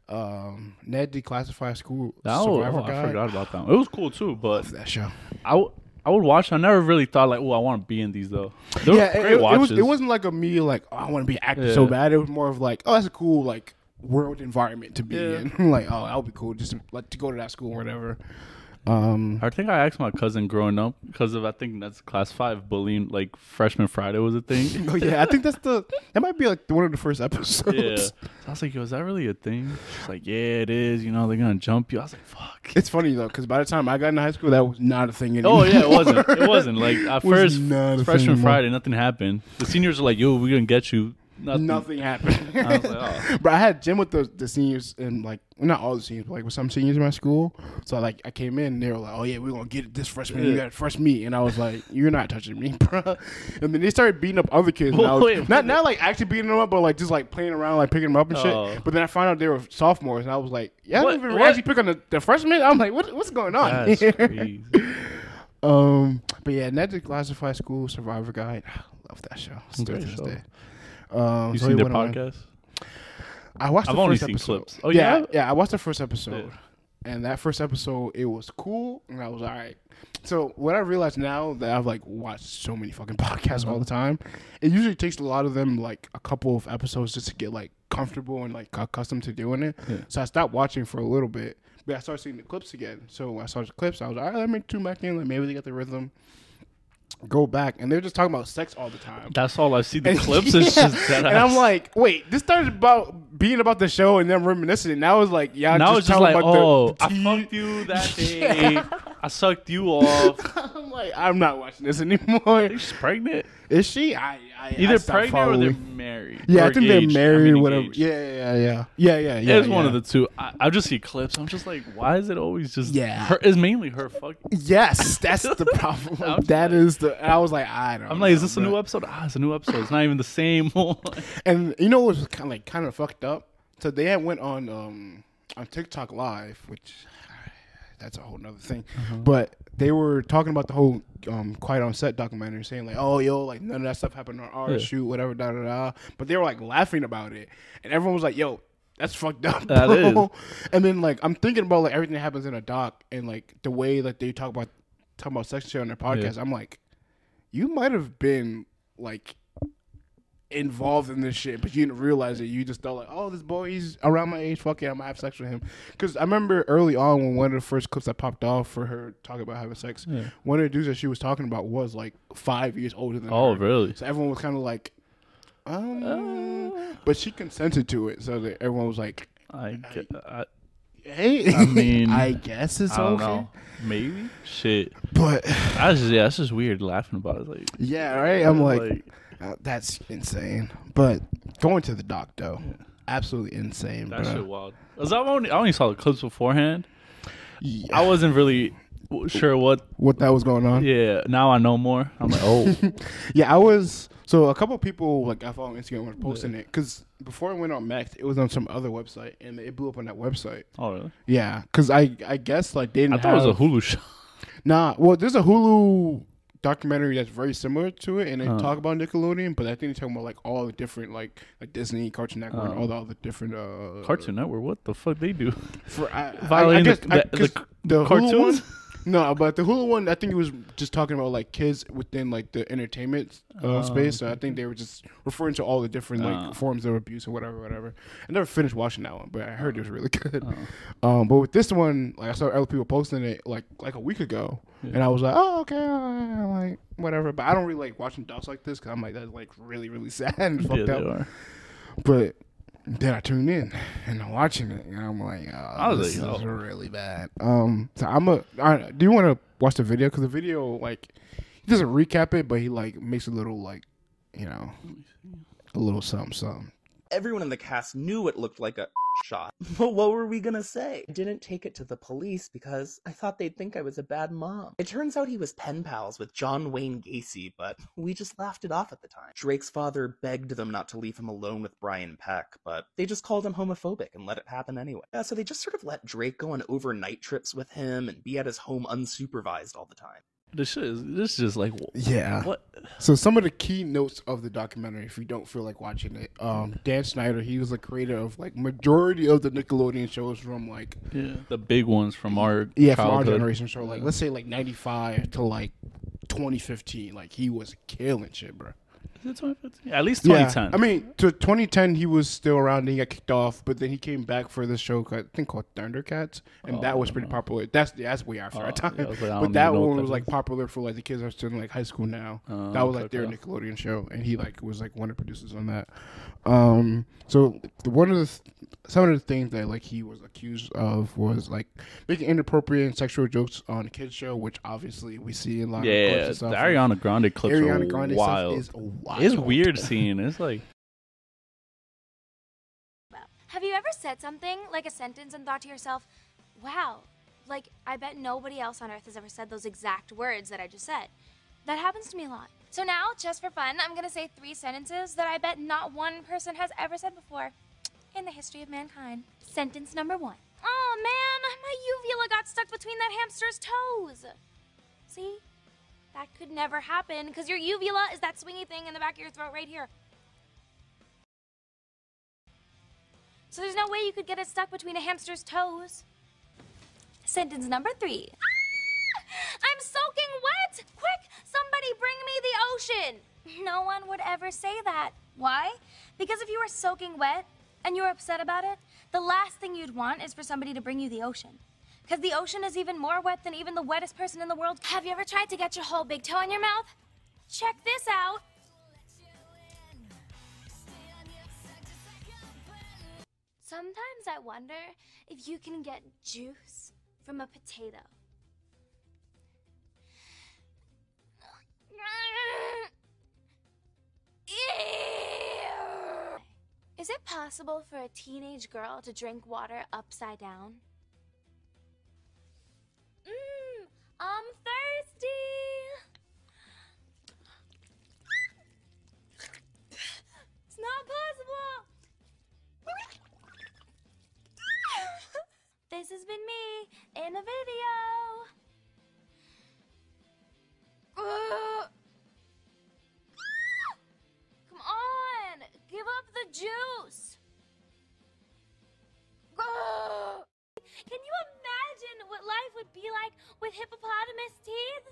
Ned Declassified School That Survivor I Guide. forgot about that one. It was cool too, but Love that show. I would watch. I never really thought like, oh, I want to be in these though. They were Yeah, great it watches. wasn't like a me like, oh, I want to be an actor Yeah. so bad. It was more of like, oh, that's a cool like world environment to be Yeah. in. Like, oh, that would be cool just to, like to go to that school or whatever. I think I asked my cousin growing up because of I think that's class 5 bullying. Like freshman Friday was a thing. Oh yeah, I think that might be like one of the first episodes. Yeah. So I was like, yo, is that really a thing? She's like, yeah, it is. You know, they're gonna jump you. I was like, fuck. It's funny though, because by the time I got into high school, that was not a thing anymore. Oh yeah, it wasn't. It wasn't. Like at Was first not a thing freshman anymore. Friday, nothing happened. The seniors were like, yo, we're gonna get you. Nothing happened. I was like, oh. But I had gym with the seniors and like not all the seniors, but like with some seniors in my school. So like I came in, and they were like, "Oh yeah, we're gonna get it this freshman. You Yeah. got fresh meat," and I was like, "You're not touching me, bro." And then they started beating up other kids. And I was, Wait a not minute. like actually beating them up, but like just like playing around, like picking them up and shit. Oh. But then I found out they were sophomores, and I was like, "Yeah, I What? didn't even What? actually pick on the freshmen." I'm like, "What's going on?" That's here?" crazy. But yeah, Ned Declassified School Survivor Guide. Love that show. Still Great to this show. day. You so seen we their went on- podcast? I watched I've the only first seen episode. clips. Oh, yeah? yeah, I watched the first episode, and that first episode, it was cool, and I was all right. So what I realized now that I've like watched so many fucking podcasts all the time, it usually takes a lot of them like a couple of episodes just to get like comfortable and like accustomed to doing it. Yeah. So I stopped watching for a little bit, but I started seeing the clips again. So when I saw the clips, I was like, all right, let me tune back in. Like maybe they got the rhythm. Go back, and they're just talking about sex all the time. That's all I see. The clips is just that. And I'm like, wait, this started about being about the show and then reminiscing. And now it's like, yeah, now just it's just like, about I fucked you that day. I sucked you off. I'm like, I'm not watching this anymore. She's pregnant. Is she? Either pregnant or they're married. Yeah, or I think engaged. they're married or whatever. Engaged. Yeah. It's one of the two. I just see clips. I'm just like, why is it always just her? It's mainly her fucking. Yes, that's the problem. That is the. I was like, I don't. I'm like, is this a new episode? It's a new episode. It's not even the same one. And you know what was kind of fucked up? So they had went on TikTok Live, which that's a whole nother thing. But they were talking about the whole Quiet on Set documentary, saying like, oh, yo, like none of that stuff happened on our shoot, whatever, da da da. But they were like laughing about it, and everyone was like, yo, that's fucked up, bro. That is. And then like I'm thinking about like everything that happens in a doc and like the way that they talk about sex shit on their podcast. Yeah. I'm like, you might have been like involved in this shit, but you didn't realize it. You just thought like, oh, this boy, he's around my age, fuck it, I'm gonna have sex with him. Because I remember early on when one of the first clips that popped off for her talking about having sex, one of the dudes that she was talking about was like 5 years older than her. Oh, really? So everyone was kind of like, but she consented to it, so that everyone was like, hey, I mean, I guess it's okay. Know. Maybe shit, but that's just weird laughing about it. Like, yeah, right. I'm like that's insane. But going to the doc though, absolutely insane. That shit wild. I only saw the clips beforehand. Yeah. I wasn't really sure what that was going on. Yeah, now I know more. I'm like, oh, yeah. I was. So a couple of people like I follow on Instagram were posting it because before it went on Max, it was on some other website and it blew up on that website. Oh really? Yeah, because I guess like they didn't. I thought it was a Hulu show. Nah, well, there's a Hulu documentary that's very similar to it, and they talk about Nickelodeon, but I think they're talking about like all the different like Disney, Cartoon Network, and all the other different Cartoon Network. What the fuck they do? For I guess the cartoons. Hulu one? No, but the Hulu one, I think it was just talking about like kids within like the entertainment space. So I think they were just referring to all the different like forms of abuse or whatever. I never finished watching that one, but I heard it was really good. But with this one, like I saw other people posting it like a week ago, and I was like, oh okay, like whatever. But I don't really like watching docs like this because I'm like that's like really really sad and fucked up. But then I tuned in and I'm watching it and I'm like, this is really bad. So do you want to watch the video? Because the video, like, he doesn't recap it, but he, like, makes a little, like, a little something. Everyone in the cast knew it looked like a shot. But what were we gonna say? I didn't take it to the police because I thought they'd think I was a bad mom. It turns out he was pen pals with John Wayne Gacy, but we just laughed it off at the time. Drake's father begged them not to leave him alone with Brian Peck, but they just called him homophobic and let it happen anyway. Yeah, so they just sort of let Drake go on overnight trips with him and be at his home unsupervised all the time. This is just like, yeah. What? So some of the key notes of the documentary, if you don't feel like watching it, Dan Snyder, he was the creator of like majority of the Nickelodeon shows from like the big ones from our childhood. From our generation. So like let's say like 95 to like 2015, like he was killing shit, bro. Is it 2015? At least 2010. Yeah. I mean, to 2010, he was still around and he got kicked off, but then he came back for this show, I think called Thundercats, and that was pretty popular. That's way after our time. But that one was like popular for like the kids that are still in like high school now. That was like their Nickelodeon show, and he like was like one of the producers on that. So some of the things that like he was accused of was like making inappropriate and sexual jokes on the kids show, which obviously we see in a lot of clips and stuff. The Ariana Grande clips are wild. Stuff is wild. It's weird seeing. It's like. Have you ever said something like a sentence and thought to yourself, "Wow, like I bet nobody else on earth has ever said those exact words that I just said"? That happens to me a lot. So now, just for fun, I'm gonna say 3 sentences that I bet not one person has ever said before in the history of mankind. Sentence number 1. Oh man, my uvula got stuck between that hamster's toes. See? That could never happen because your uvula is that swingy thing in the back of your throat right here. So there's no way you could get it stuck between a hamster's toes. Sentence number 3. I'm soaking wet! Quick, somebody bring me the ocean! No one would ever say that. Why? Because if you were soaking wet and you were upset about it, the last thing you'd want is for somebody to bring you the ocean. Because the ocean is even more wet than even the wettest person in the world. Have you ever tried to get your whole big toe in your mouth? Check this out. Sometimes I wonder if you can get juice from a potato. Is it possible for a teenage girl to drink water upside down? I'm thirsty. It's not possible. This has been me in a video. Come on, give up the juice. Can you imagine what life would be like with hippopotamus teeth?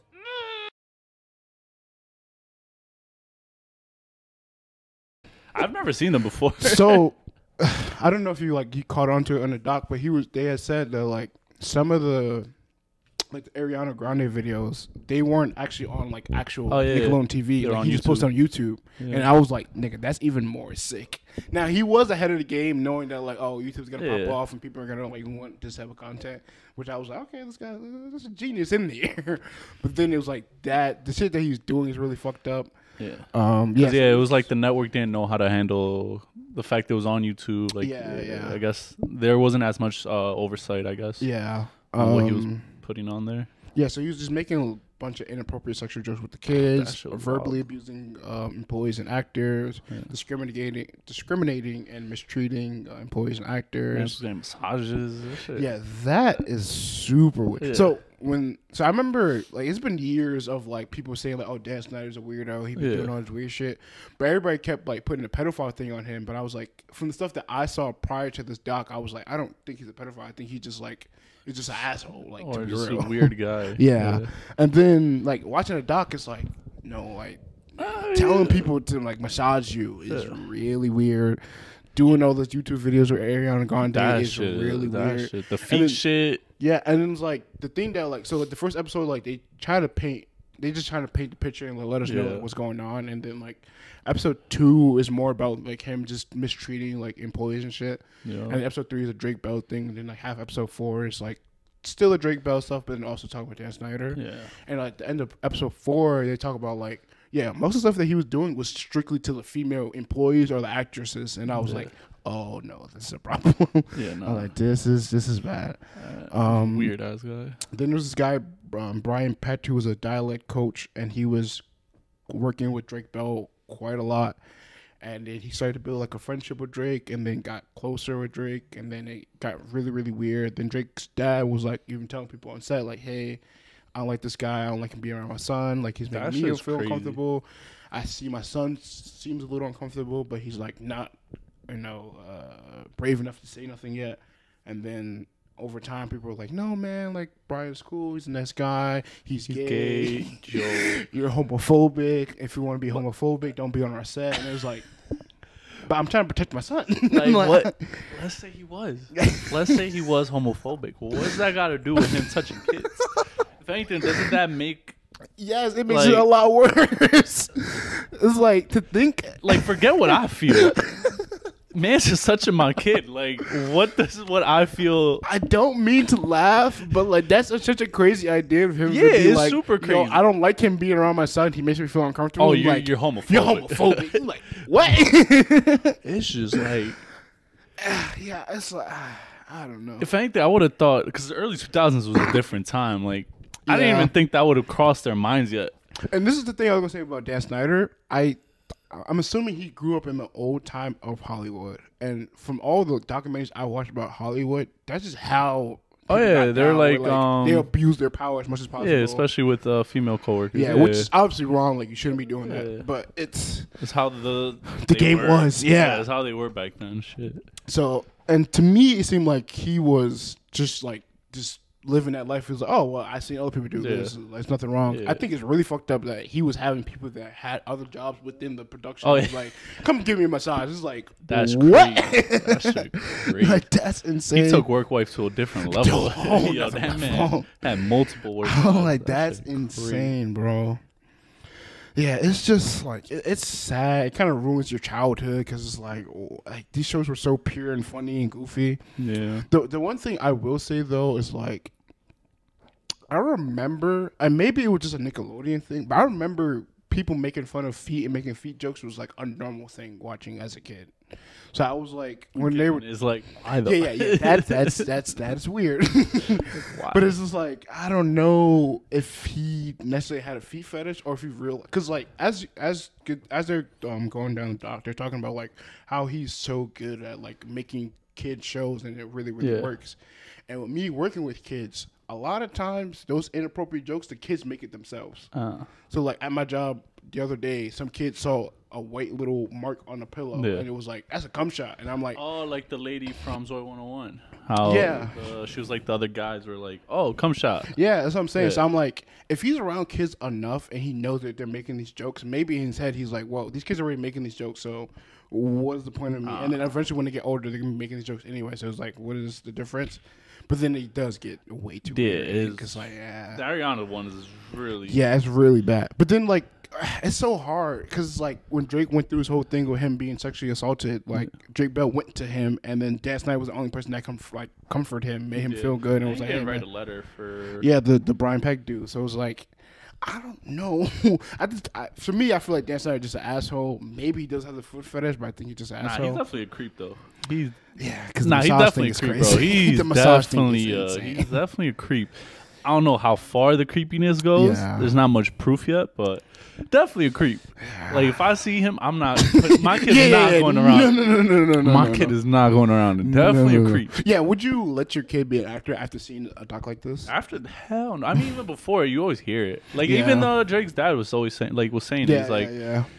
I've never seen them before. So, I don't know if you caught on to it on the doc, but they had said that like some of the Ariana Grande videos, they weren't actually on like actual Nickelodeon TV. They're like, on he just posted on YouTube, Yeah. and I was like, nigga, that's even more sick. Now he was ahead of the game, knowing that like, oh, YouTube's gonna pop off and people are gonna like want this type of content, which I was like, okay, this guy, there's a genius in there. But then it was like that the shit that he's doing is really fucked up. Yeah. It was like the network didn't know how to handle the fact it was on YouTube. Like, Yeah. I guess there wasn't as much oversight, I guess. Yeah. On what he was putting on there. Yeah, so he was just making a bunch of inappropriate sexual jokes with the kids, That shit was verbally abusing employees and actors, discriminating and mistreating employees and actors. Getting massages and shit. Yeah, that is super weird. Yeah. So I remember like it's been years of like people saying like, oh, Dan Snyder's a weirdo, he been doing all this weird shit, but everybody kept like putting the pedophile thing on him. But I was like, from the stuff that I saw prior to this doc, I was like, I don't think he's a pedophile. I think he just like. He's just an asshole, like, Or to be just real. a weird guy. Yeah. And then like watching a doc, it's like, no, like telling people to like massage you is really weird. Doing all those YouTube videos with Ariana Grande is really weird. Shit. The feet shit. Yeah, and then it's like the thing that like so like the first episode like they just trying to paint the picture and like, let us know what's going on, and then like episode 2 is more about like him just mistreating like employees and shit. Yeah. And episode 3 is a Drake Bell thing, and then like half episode 4 is like still a Drake Bell stuff, but then also talking about Dan Snyder. Yeah. And like at the end of episode 4, they talk about like most of the stuff that he was doing was strictly to the female employees or the actresses, and I was like, oh no, this is a problem. Yeah, no. I was like, this is bad. Weird ass guy. Then there's this guy, Brian Pett, who was a dialect coach, and he was working with Drake Bell quite a lot. And then he started to build like a friendship with Drake, and then got closer with Drake, and then it got really, really weird. Then Drake's dad was like even telling people on set, like, hey, I don't like this guy. I don't like him being around my son. Like, he's making me feel uncomfortable. I see my son seems a little uncomfortable, but he's like not, brave enough to say nothing yet. And then over time, people were like, no, man, like, Brian's cool. He's a nice guy. He's gay. Joe. You're homophobic. If you want to be homophobic, don't be on our set. And it was like, but I'm trying to protect my son. Like, what? Let's say he was. Let's say he was homophobic. Well, what's that got to do with him touching kids? If anything, doesn't that make... Yes, it makes it a lot worse. It's like, to think... Like, forget what I feel. Man's just touching my kid. Like, what I feel... I don't mean to laugh, but, like, that's such a crazy idea of him. Yeah, to be it's like, super crazy. I don't like him being around my son. He makes me feel uncomfortable. Oh, you're homophobic. You're homophobic. You're like, what? It's just like... Yeah, it's like... I don't know. If anything, I would have thought... Because the early 2000s was a different time. Like, I didn't even think that would have crossed their minds yet. And this is the thing I was going to say about Dan Snyder. I'm assuming he grew up in the old time of Hollywood. And from all the documentaries I watched about Hollywood, that's just how... Oh, yeah. They're down, like... they abuse their power as much as possible. Yeah, especially with female coworkers. Yeah, which is obviously wrong. Like, you shouldn't be doing that. But it's how the game was. Yeah. It's how they were back then. Shit. So, and to me, it seemed like he was just living that life. He's like, oh well, I seen other people do this. There's nothing wrong. Yeah. I think it's really fucked up that he was having people that had other jobs within the production. Oh, He's like, come give me a massage. It's like, That's what? crazy. That shit crazy. Like that's insane. He took work wife to a different level. Oh, Yo, that's that my man fault. had multiple work I'm wives. like, That that's shit crazy. insane, bro. Yeah, it's just like it's sad. It kind of ruins your childhood because it's like these shows were so pure and funny and goofy. Yeah. The one thing I will say though is like I remember, and maybe it was just a Nickelodeon thing, but I remember people making fun of feet and making feet jokes was like a normal thing watching as a kid. So I was like, when they were, It's like, why though? yeah, that's weird. Why? But it's just like I don't know if he necessarily had a feet fetish or if he real, because like as they're going down the dock, they're talking about like how he's so good at like making kid shows and it really works. And with me working with kids, a lot of times those inappropriate jokes, the kids make it themselves. So like at my job the other day, some kid saw a white little mark on a pillow and it was like, that's a cum shot. And I'm like, oh, like the lady from Zoe 101. How she was like the other guys were like, oh, cum shot. yeah, that's what I'm saying. Yeah. So I'm like, if he's around kids enough and he knows that they're making these jokes, maybe in his head he's like, well, these kids are already making these jokes, so what is the point of me? And then eventually when they get older, they're going to be making these jokes anyway. So it's like, what is the difference? But then it does get way too weird. Because like, the Ariana one is really it's really bad. But then like, it's so hard because like when Drake went through his whole thing with him being sexually assaulted, like Drake Bell went to him, and then Dan Snyder was the only person that comfort him, made him feel good, and was like, "Hey, hey, write man. a letter for the Brian Peck dude." So it was like, I don't know. For me, I feel like Dan Snyder just an asshole. Maybe he does have the foot fetish, but I think he's just an asshole. He's definitely a creep though. He's because he's definitely a creep, bro. He's the massage thing definitely is insane. he's definitely a creep. I don't know how far the creepiness goes. Yeah. There's not much proof yet, but definitely a creep. Like if I see him, I'm not. My kid is not going around. No. My kid is not going around. And definitely a creep. Yeah, would you let your kid be an actor after seeing a doc like this? After the hell no. I mean, even before you always hear it. Like Yeah. even Drake's dad was always saying, he's like,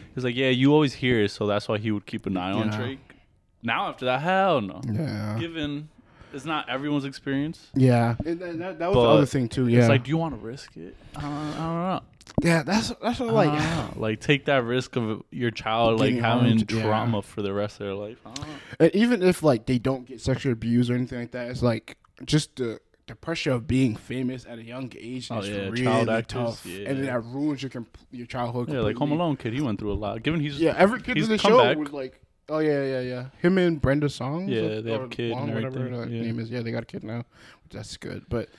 you always hear it, so that's why he would keep an eye on Drake. Now after that, hell no. Yeah. Given it's not everyone's experience. Yeah. And that was the other thing too. Yeah. It's like, do you want to risk it? I don't know. Yeah, that's what like. Like take that risk of your child like Getting having harmed, trauma for the rest of their life. I don't know. And even if like they don't get sexually abused or anything like that, it's like just the pressure of being famous at a young age is really child actors, tough, and then that ruins your childhood. Yeah, like Home completely. Alone kid, he went through a lot. Given he's every kid he's in the come show back. was like, oh yeah. Him and Brenda Song. Yeah, they have a kid and whatever everything, her yeah. name is. Yeah, they got a kid now. That's good, but.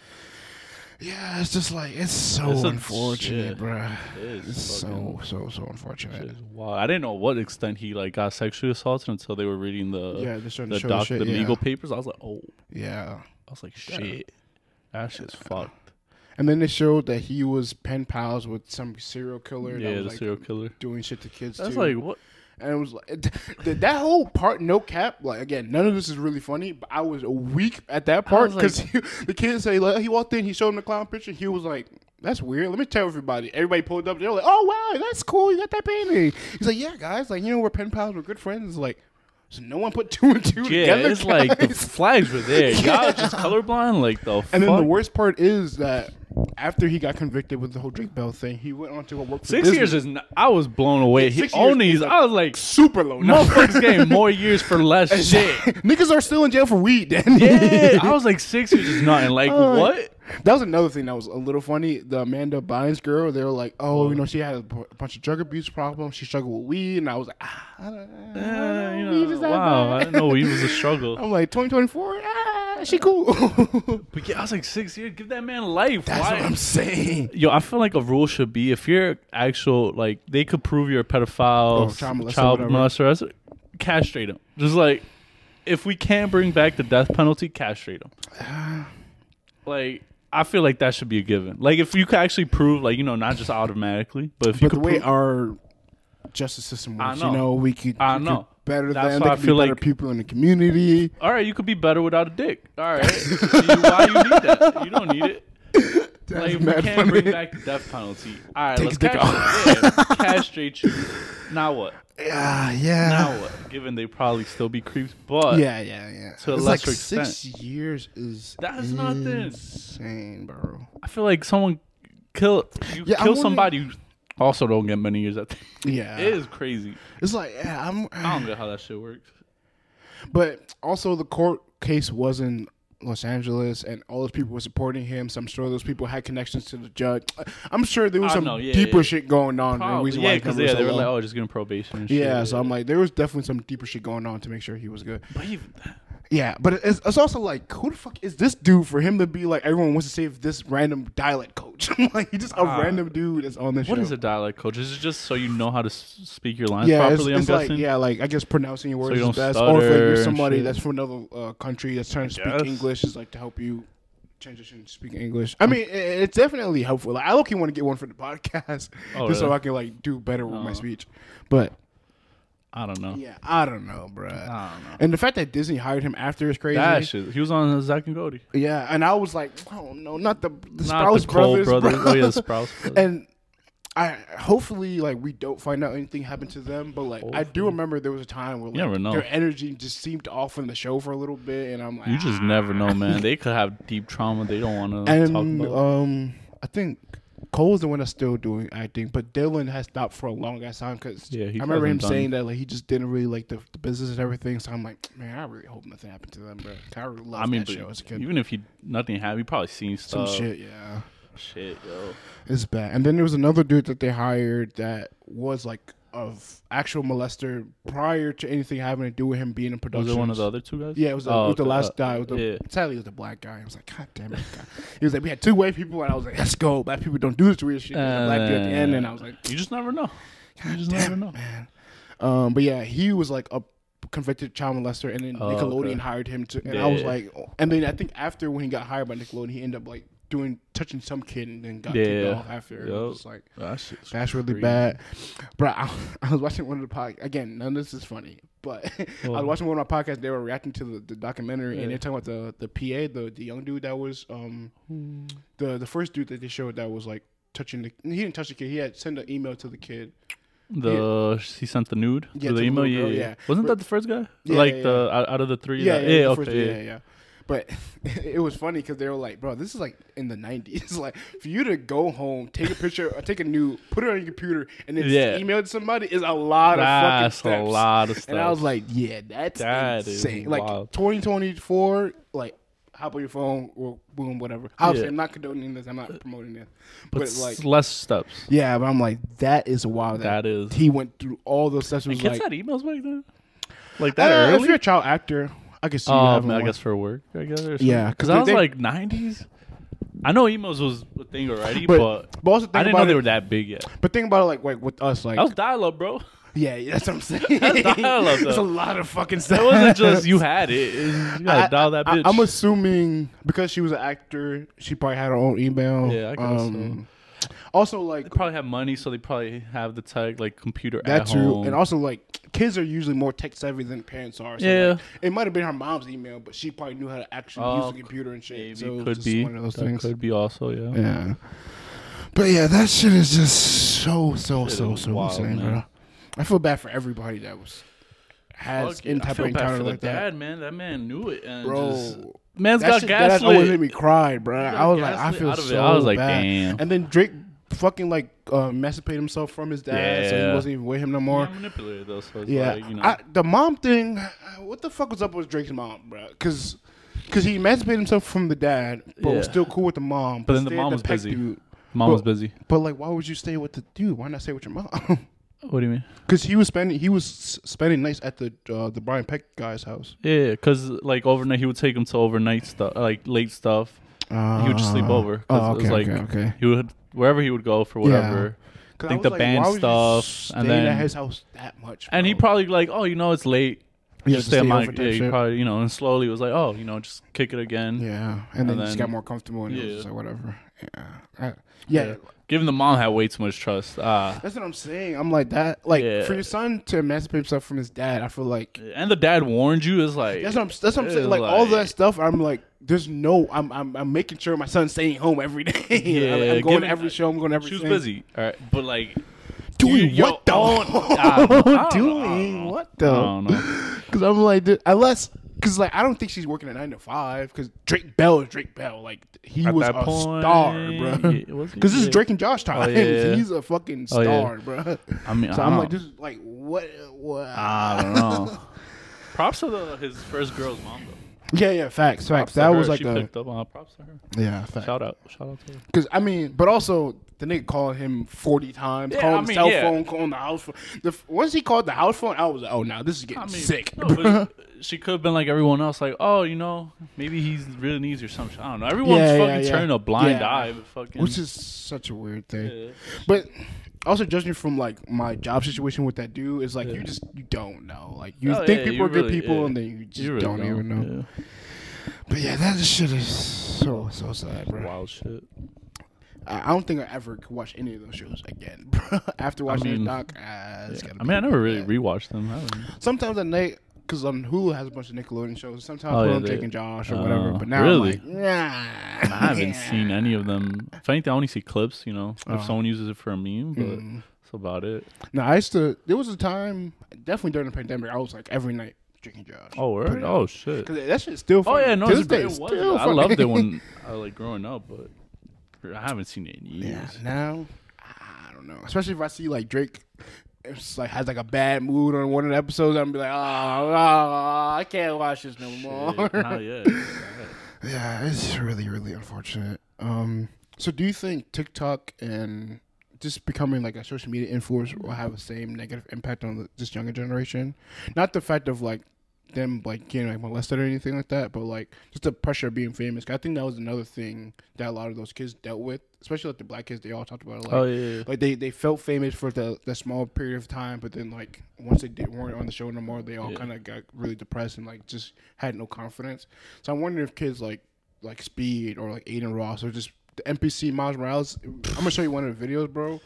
Yeah, it's just like it's so It's unfortunate, shit. bruh. It is It's fucking- so unfortunate. Wow, I didn't know what extent he like got sexually assaulted until they were reading They're starting to the show doc, shit, the yeah. legal papers. I was like, oh, Yeah, I was like, shit, that shit's fucked. and then they showed that he was pen pals with some serial killer. Yeah, that the was, like, serial killer. doing shit to kids. That's too. like what? And it was like that whole part, no cap. Like again, none of this is really funny, but I was weak at that part was like- because the kid say like, he walked in, he showed him the clown picture. He was like, "That's weird. Let me tell everybody." Everybody pulled up. They were like, "Oh wow, that's cool. You got that painting." He's like, "Yeah, guys. Like we're pen pals. We're good friends." It's like, so no one put two and two Yeah, together. it's like the guys? flags were there. Y'all was just colorblind, like the. And then the fuck? worst part is that after he got convicted with the whole Drake Bell thing, he went on to work for 6 Disney. years is. I was blown away. 6 years Only is, like, I was like, super low. number. motherfuckers getting more years for less shit. Niggas are still in jail for weed. Then Yeah, I was like 6 years is nothing. Like what? That was another thing that was a little funny. The Amanda Bynes girl, they were like, "Oh, she had a bunch of drug abuse problems. She struggled with weed," and I was like, I don't know, weed is that Wow, I bad." didn't know weed was a struggle. I'm like 2024. She cool. But yeah, I was like 6 years. Give that man life. That's Why? what I'm saying. Yo, I feel like a rule should be if you're actual, like, they could prove you're a pedophile, child molester, castrate him. Just like, if we can't bring back the death penalty, castrate him. Like, I feel like that should be a given. Like, if you could actually prove, like, not just automatically, but if you But the could way prove, our justice system works, I know. we could better That's than why they I could be feel better like- people in the community. all right, you could be better without a dick. All right. Why you need that? You don't need it. Like, if we mad can't funny. bring back the death penalty, all right, Take let's his dick castrate you. Now what? Yeah. Now what? Given they probably still be creeps, but Yeah. to a It's lesser like extent. 6 years is That's nothing. insane, bro. I feel like someone kill I'm kill wondering- somebody. You also don't get many years. I think Yeah. it is crazy. It's like, I don't get how that shit works. But also, the court case was in Los Angeles, and all those people were supporting him. So I'm sure those people had connections to the judge. I'm sure there was I some know, yeah, deeper yeah. shit going on. The Probably, reason yeah, why because the number they was were so like, low. oh, just getting probation. And shit. Yeah, so I'm like, there was definitely some deeper shit going on to make sure he was good. but even Yeah, but it's also like, who the fuck is this dude for him to be like, everyone wants to save this random dialect coach? Like, he's just a random dude that's on the show. what is a dialect coach? Is it just so you know how to speak your lines Yeah, properly? it's I'm like, guessing. yeah, like, I guess pronouncing your So words you is don't best. Or if like, stutter you're and somebody shit. that's from another country that's trying to speak guess. English, is like to help you transition to speaking English. I mean, it's definitely helpful. Like, I look, want to get one for the podcast Oh, just so really? I can like do better with my speech. But I don't know. yeah, I don't know, bro. I don't know. And the fact that Disney hired him after is crazy. That shit. He was on Zack and Cody. Yeah, and I was like, oh no, not the Not Sprouse the Cole brothers. brothers. bro. Oh yeah, the Sprouse brothers. And I hopefully like we don't find out anything happened to them, but like I do remember there was a time where You never like, know. their energy just seemed off in the show for a little bit, and I'm like, You just never know, man. They could have deep trauma they don't want to talk And about. I think Cole's the one that's still doing acting, but Dylan has stopped for a long ass time because Yeah, he I remember him hasn't done- saying that like he just didn't really like the business and everything. So I'm like, man, I really hope nothing happened to them, bro. I really loved I mean, that show as a but kid. even if nothing happened, you probably seen Some stuff. shit, yeah. Shit, yo. It's bad. And then there was another dude that they hired that was like of actual molester prior to anything having to do with him being in production. Was it one of the other two guys? Yeah, it was, Oh, it was the okay. last guy. It was the, yeah. Sadly, it was the black guy. I was like, God damn it. God. He was like, we had two white people, and I was like, let's go. Black people don't do this weird shit. There's a black dude at the end, and I was like, You just never know. You just damn never it, know. man. But yeah, he was like a convicted child molester, and then Oh, Nickelodeon okay. hired him to. And I was Yeah. like, oh. And then I think after when he got hired by Nickelodeon, he ended up like touching some kid, and then got kicked Yeah. off after. It Yup. was just like. That shit's That's really crazy. bad, bro. I was watching one of the podcasts again. None of this is funny, but I was watching one of my podcasts. They were reacting to the documentary, and they're talking about the PA, the young dude that was the first dude that they showed that was like touching the. He didn't touch the kid. He had sent an email to the kid. He sent the nude Yeah, to the to the email. little girl, Yeah, yeah. Wasn't But- that the first guy? Yeah, like yeah, the out of the three. Yeah, that- yeah, the okay, first dude, yeah. But it was funny because they were like, bro, this is like in the 90s. Like, for you to go home, take a picture, or take a nude, put it on your computer, and then Yeah. email it to somebody is a lot That's of fucking steps. a lot of stuff. And I was like, yeah, that's That is insane. Like, wild. 2024, like, hop on your phone, or boom, whatever. Obviously, Yeah. I'm not condoning this. I'm not promoting this. but But, like, less steps. yeah, but I'm like, that is wild. That is. He went through all those steps. It And was kids like, had emails back then. Like that if early. you're a child actor, I can see you Oh, having man, I one. guess for work, I guess. Or something. Yeah, because 'cause I was they- like 90s. I know emails was a thing already, But but also think I didn't about know it, they were that big yet. But think about it, like with us, like That was dial-up, bro. yeah, that's what I'm saying. That's dial-up, It's a though. lot of fucking stuff. It wasn't just you had it. You gotta dial that bitch. I'm assuming because she was an actor, she probably had her own email. Yeah, I guess so. Also, like They probably have money, so they probably have the tech, like computer that at too, home. and also like kids are usually more tech savvy than parents are. So, Yeah. like, it might have been her mom's email, but she probably knew how to actually use the computer and shit. Maybe so it was could just be one of those that things. could be also, yeah. Yeah, but yeah, that shit is just so Shit is wild, insane, man. bro. I feel bad for everybody that has Fuck it. any I type feel of bad encounter for the like that. dad, man. That man knew it, and Bro, just, man's that got shit, that always made gaslit. me cry, bro. got I was like, I gaslit feel out of it. so I was like, bad. damn. And then Drake fucking like emancipated himself from his dad, so he Yeah. wasn't even with him no more. Yeah, manipulated though, so it's Yeah, like, you know. the mom thing. What the fuck was up with Drake's mom, bro? Because he emancipated himself from the dad, but was Yeah. still cool with the mom. But then the stayed mom at was Peck busy. Dude. Mom was but- busy. But like, why would you stay with the dude? Why not stay with your mom? What do you mean? Because he was spending nights at the Brian Peck guy's house. Yeah, because like overnight he would take him to overnight stuff, like late stuff. He would just sleep over. 'cause Oh, it was okay, like okay. he would wherever he would go for whatever. Cause I think was the band why would you stuff, stay and then- at his house that much. And he bro? probably like, oh, you know, it's late. Yeah, Just to stay at stay my over type yeah. He shit. probably and slowly was like, oh, just kick it again. Yeah, and then he just then- got more comfortable and it was yeah. just like whatever. Yeah. Given the mom had way too much trust. That's what I'm saying. I'm like that. Like Yeah. for your son to emancipate himself from his dad, I feel like And the dad warned you. Is like that's what I'm it's saying. Like all that stuff, I'm like, there's no. I'm making sure my son's staying home every day. Yeah, I'm going given- to every show. I'm going to every. She was thing. busy. All right, but like Doing Yo, what though? I don't know. Doing what I though? don't know. Because I'm like, unless, because like I don't think she's working a 9 to 5. Because Drake Bell is Drake Bell. Like he At was that a point, star, bro. yeah, was he? Because this is Yeah. Drake and Josh times. yeah. He's a fucking Oh, yeah. star, bro. I mean, So I I'm don't like, know. this is like what? I don't know. Props to his first girl's mom though. Yeah, facts. Props to That her. was like she picked up on. Props to her. yeah, facts. Shout out to her. Because I mean, but also the nigga calling him 40 times, Yeah, calling I the mean, cell yeah. phone, calling the house phone. Once he called the house phone, I was like, oh, now this is getting I mean, sick. no, but she could have been like everyone else, like, oh, you know, maybe he's really needs or something. I don't know. Everyone's fucking turning a blind eye, but fucking. Which is such a weird thing. Yeah. But also judging from like my job situation with that dude is like Yeah. you don't know. Like you Oh, think yeah, people you are good really- people yeah. and then you just You really don't even know. Yeah. But yeah, that shit is so sad, bro. Wild shit. I don't think I ever could watch any of those shows again, bro. After watching mean, the doc, it's Yeah. gotta I be mean, I never really bad. rewatched them. I don't know. Sometimes at night, because Hulu has a bunch of Nickelodeon shows. Sometimes Oh, I put yeah, on they- Drake and Josh or whatever. But now really? I'm like, nah. I haven't seen any of them. If anything, I only see clips, you know, if Oh. someone uses it for a meme, but Mm. that's about it. No, there was a time, definitely during the pandemic, I was like every night drinking Josh. Oh, word? Oh, shit. Because that shit's still Oh, funny. yeah, no, To this it's day, it it's was. still I funny. loved it when I was like growing up, but I haven't seen it in years. Yeah, now, I don't know. Especially if I see like Drake it's like has like a bad mood on one of the episodes, I'm be like, I can't watch this no more. Shit, not yet. Yeah, it's really, really unfortunate. So do you think TikTok and just becoming like a social media influencer will have the same negative impact on this younger generation? Not the fact of like them like getting like molested or anything like that, but like just the pressure of being famous. I think that was another thing that a lot of those kids dealt with, especially like the black kids. They all talked about it. Like, Oh, yeah. like they felt famous for the small period of time, but then like once they weren't on the show no more, they all kind of got really depressed and like just had no confidence. So I'm wondering if kids like Speed or like Aiden Ross or just the NPC Miles Morales. I'm gonna show you one of the videos, bro.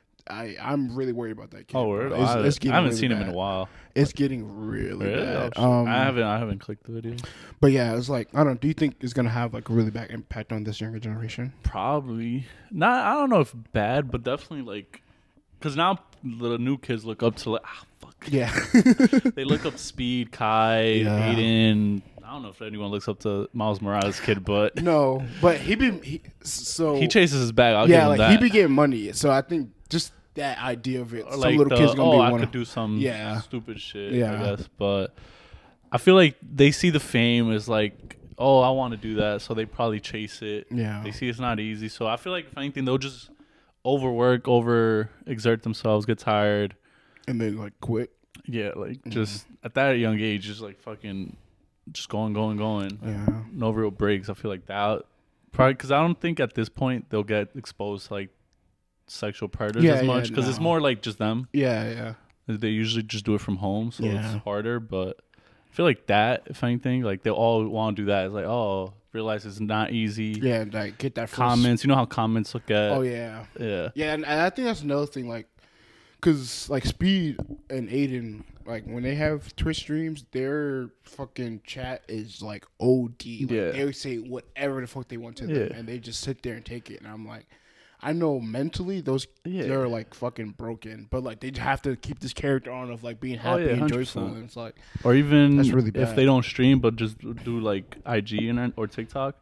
I'm really worried about that kid. Oh, bro. word? It's getting I haven't really seen him bad. in a while. It's getting really Really? bad. Oh, shit. I haven't clicked the video. But yeah, it's like I don't know. Do you think it's gonna have like a really bad impact on this younger generation? Probably not. I don't know if bad, but definitely like, because now the new kids look up to like, fuck. Yeah. They look up Speed, Kai, Yeah. Aiden. I don't know if anyone looks up to Miles Morales' kid, but No, but he chases his bag. I'll yeah, give him like that. he be getting money. So I think just that idea of it, Or some like little kids gonna be I wanna. could do some Yeah. stupid shit. Yeah. I guess, but I feel like they see the fame as like, oh, I want to do that, so they probably chase it. Yeah. They see it's not easy, so I feel like if anything, they'll just overwork, exert themselves, get tired. And then like quit. Yeah, like just at that young age, just like fucking, just going. Yeah. No real breaks. I feel like that probably because I don't think at this point they'll get exposed to like sexual predators Yeah, as yeah, much because it's no. more like just them. Yeah. They usually just do it from home, so Yeah. it's harder. But I feel like that, if anything, like they all want to do that. It's like, oh, realize it's not easy. Yeah, like get that first Comments, you know how comments look at. Oh yeah. Yeah. Yeah, and I think that's another thing, like, cause like Speed and Aiden, like when they have Twitch streams, their fucking chat is like OD. Like, Yeah. they would say whatever the fuck they want to them, Yeah. and they just sit there and take it. And I'm like, I know mentally Yeah. they're like fucking broken, but like they have to keep this character on of like being happy yeah, and 100%. joyful, and it's like, Or even That's really if bad. they don't stream but just do like IG or TikTok.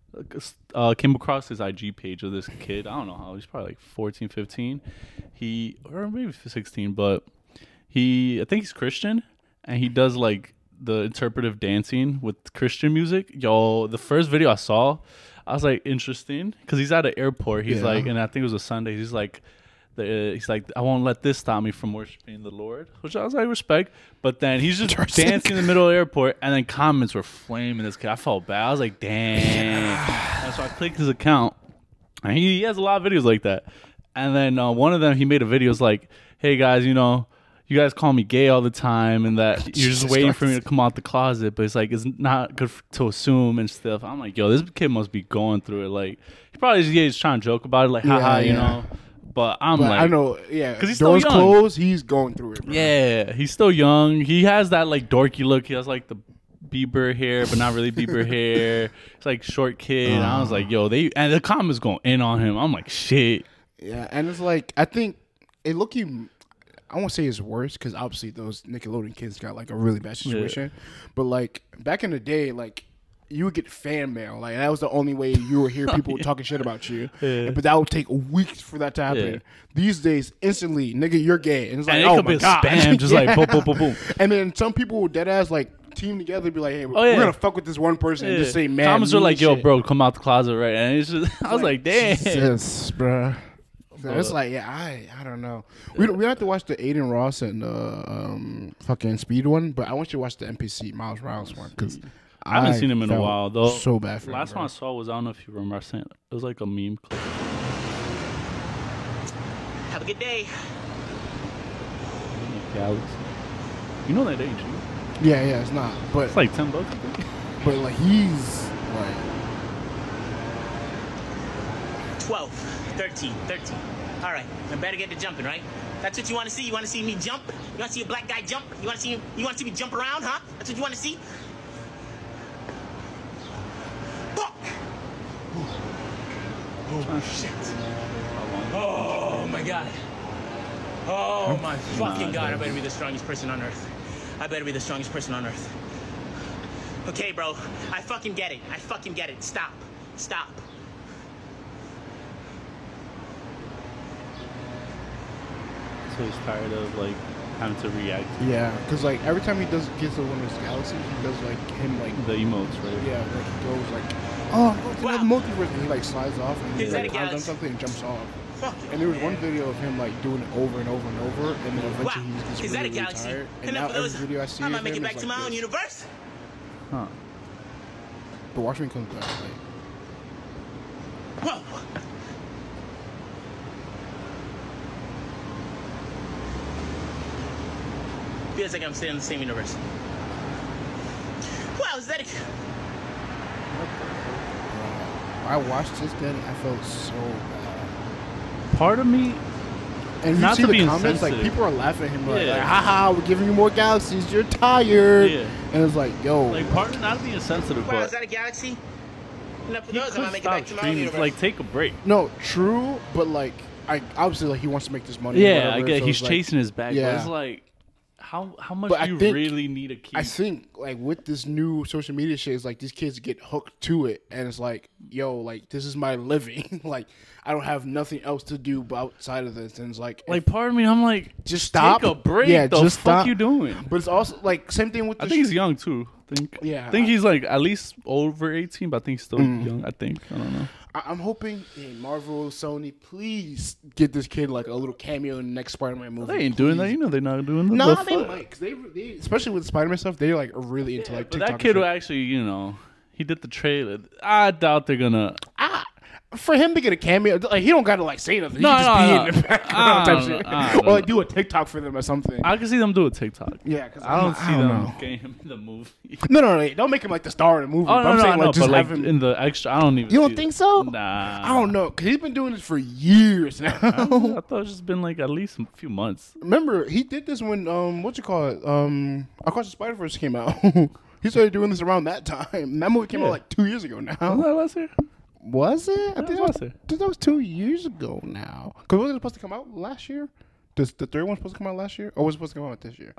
Came across his IG page of this kid. I don't know how, he's probably like 14, 15. Or maybe 16, but I think he's Christian, and he does like the interpretive dancing with Christian music. Yo, the first video I saw, I was like, interesting, because he's at an airport. He's Yeah. like, and I think it was a Sunday. He's like, I won't let this stop me from worshiping the Lord, which I was like, respect. But then he's just Interesting. dancing in the middle of the airport, and then comments were flaming this kid. I felt bad. I was like, damn. And so I clicked his account, and he has a lot of videos like that. And then one of them, he made a video. It's like, hey guys, you know, you guys call me gay all the time, and that you're just Jesus waiting for me Christ. to come out the closet. But it's like, it's not good to assume and stuff. I'm like, yo, this kid must be going through it. Like, he probably just trying to joke about it, like, haha, you yeah. know. But I'm but like, I know, yeah, 'Cause he's still doors young. closed, he's going through it. Bro. yeah, he's still young. He has that like dorky look. He has like the Bieber hair, but not really Bieber hair. It's like short kid. And I was like, yo, and the comments going in on him. I'm like, shit. Yeah, and it's like I think it looking. I won't say it's worse because obviously those Nickelodeon kids got like a really bad situation, but like back in the day, like you would get fan mail, like that was the only way you would hear people talking shit about you. But that would take weeks for that to happen. These days, instantly, nigga, you're gay, and it's like, and it oh could my be god, spam, just like boom, boom, boom, boom. And then some people would dead ass like team together, be like, hey, we're gonna fuck with this one person and just say, man, comments were like, yo, shit. bro, come out the closet, right? And it's just, I was like, damn. Jesus, bruh. So it's like, yeah, I don't know. We don't have to watch the Aiden Ross and fucking Speed one, but I want you to watch the NPC Miles Morales one because I haven't seen him in a while though. So bad for last him, one I saw was, I don't know if you remember, I sent it was like a meme clip. Have a good day. Galaxy. You know that ain't you? Yeah, it's not. But It's like $10, I think. but like he's like 12, 13. All right, I better get to jumping, right? That's what you want to see? You want to see me jump? You want to see a black guy jump? You want to see me jump around, huh? That's what you want to see? Fuck! Oh, shit. Oh, my God. Oh, my fucking God. I better be the strongest person on Earth. I better be the strongest person on Earth. Okay, bro. I fucking get it. Stop. So he's tired of like having to react to yeah, because like every time he gets to one of his galaxies, he does like him like the emotes, right? yeah, like he goes like oh, I'm going to another multiverse, and he like slides off and he Is that a like climbs on galaxy? something and jumps off. Fuck. And there was one video of him like doing it over and over and over, and then eventually he just Is that really, a really galaxy? tired. And Enough now of every those. video I see I of might make him it back is to like my own this. universe. But watch when he comes back. Like, Whoa. Feels like I'm still in the same universe. Wow, is that a... I watched this then, I felt so bad. Part of me, And you Not see to the be comments, like insensitive. people are laughing at him, like, Yeah. haha, we're giving you more galaxies, you're tired. Yeah. And it's like, yo, like part of not being sensitive, Wow, but is that a galaxy? Enough of he those, I could might make it stop back to my own streaming. universe. Like take a break. no, true, but like, I obviously like he wants to make this money. or Yeah, whatever, I get so he's it's like- chasing his bag. But yeah. it's like, how much But I do you think- really need to keep? I think like with this new social media shit, it's like these kids get hooked to it, and it's like, yo, like this is my living. Like I don't have nothing else to do outside of this, and it's like, like part of me, I'm like, just stop, take a break. Yeah, the just fuck stop. you doing? But it's also like same thing with. I the think he's young too. Yeah, I think he's like at least over 18, but I think he's still young. I think I don't know. I'm hoping Marvel, Sony, please get this kid like a little cameo in the next Spider-Man movie. They ain't doing that. please. You know they're not doing that. No, The they fuck? might, cause they especially with Spider-Man stuff, they like are really into like But TikTok. that kid will actually, you know, he did the trailer. I doubt they're gonna. For him to get a cameo, like he don't gotta like say nothing. He No, can just no, be no. in the background type shit, I don't or like know. do a TikTok for them or something. I can see them do a TikTok. Yeah, because I don't see them know. getting him in the movie. No, don't make him like the star of the movie. Oh but no, I'm no, saying no, like just but like have him. in the extra, I don't even. You don't see think it. so? Nah, I don't know, because he's been doing this for years now. I thought it's just been like at least a few months. Remember, he did this when what you call it? Across the Spider-Verse came out. He started doing this around that time. That movie came Yeah. out like 2 years ago now. Was that last year? Was it? I That think was that was, last year. I think that was 2 years ago now. Because wasn't it supposed to come out last year? Does the third one supposed to come out last year? Or was it supposed to come out this year?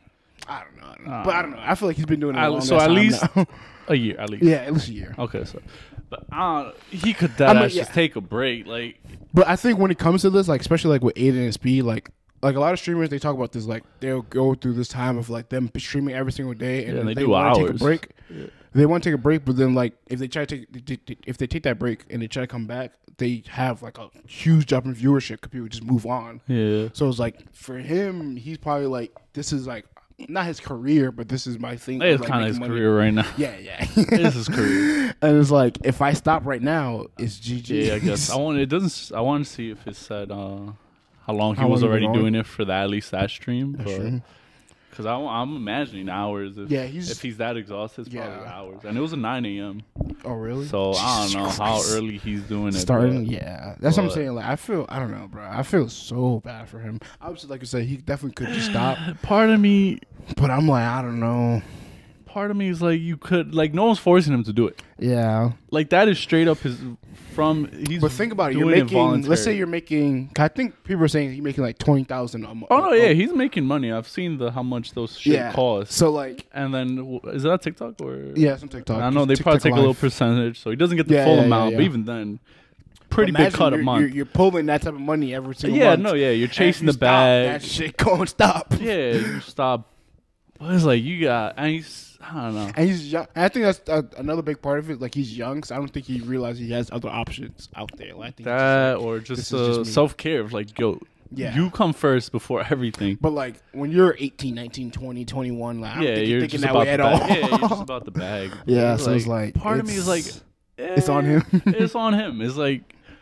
I don't know. But I don't know. I feel like he's been doing it a long So at time least now. a year, at least. Yeah, at least a year. Okay, so, but he could that I mean, just yeah. take a break, like. But I think when it comes to this, like especially like with Aiden and Speed, like a lot of streamers, they talk about this, like they'll go through this time of like them streaming every single day, and Yeah, then they they do want to take a hours. break. They want to take a break, but then like if they try to if they take that break and they try to come back, they have like a huge drop in viewership because people just move on. Yeah. So it's like for him, he's probably like this is like not his career, but this is my thing. It's like, kind of making his money. career right now. Yeah. It's his career. And it's like if I stop right now, it's GG. Yeah, I guess I want to see if it said how long he How was long he already was on? doing it for that, at least that stream. stream. Because I'm imagining hours. If, Yeah, he's- if he's that exhausted, it's probably Yeah. hours. And it was a 9 a.m. Oh really? So I don't know Jesus how Christ. early he's doing it. Starting, but- yeah, that's what I'm but- saying. Like, I don't know, bro. I feel so bad for him. Obviously, like you said, he definitely could just stop. Part of me, But I'm like, I don't know. part of me is like, you could, like, no one's forcing him to do it. Yeah. Like, that is straight up he's But think about it. You're doing making. Let's say voluntary. you're making. I think people are saying he's making like 20,000 a month. Oh no, yeah, he's making money. I've seen how much those shit cost. So like, And then is that TikTok or? yeah, it's on TikTok. I know they probably take a little percentage, so he doesn't get the full amount. But even then, pretty big cut a month. You're pulling that type of money every single Yeah, month. no, yeah, you're chasing And the if you stop, bag. That shit going stop. Yeah, you stop. But it's like you got, and he's, I don't know. And he's young. And I think that's another big part of it. Like he's young, so I don't think he realizes he has other options out there. Like, I think That it's or this just is just me. self care of like, yo, Yeah. you come first before everything. But like when you're 18, 19, 20, 21, like I don't Yeah, think you're you're thinking just that about way the at all. bag. Yeah, you're just about the bag. Yeah, so it's like, part of me is like, it's on him. It's on him. It's like,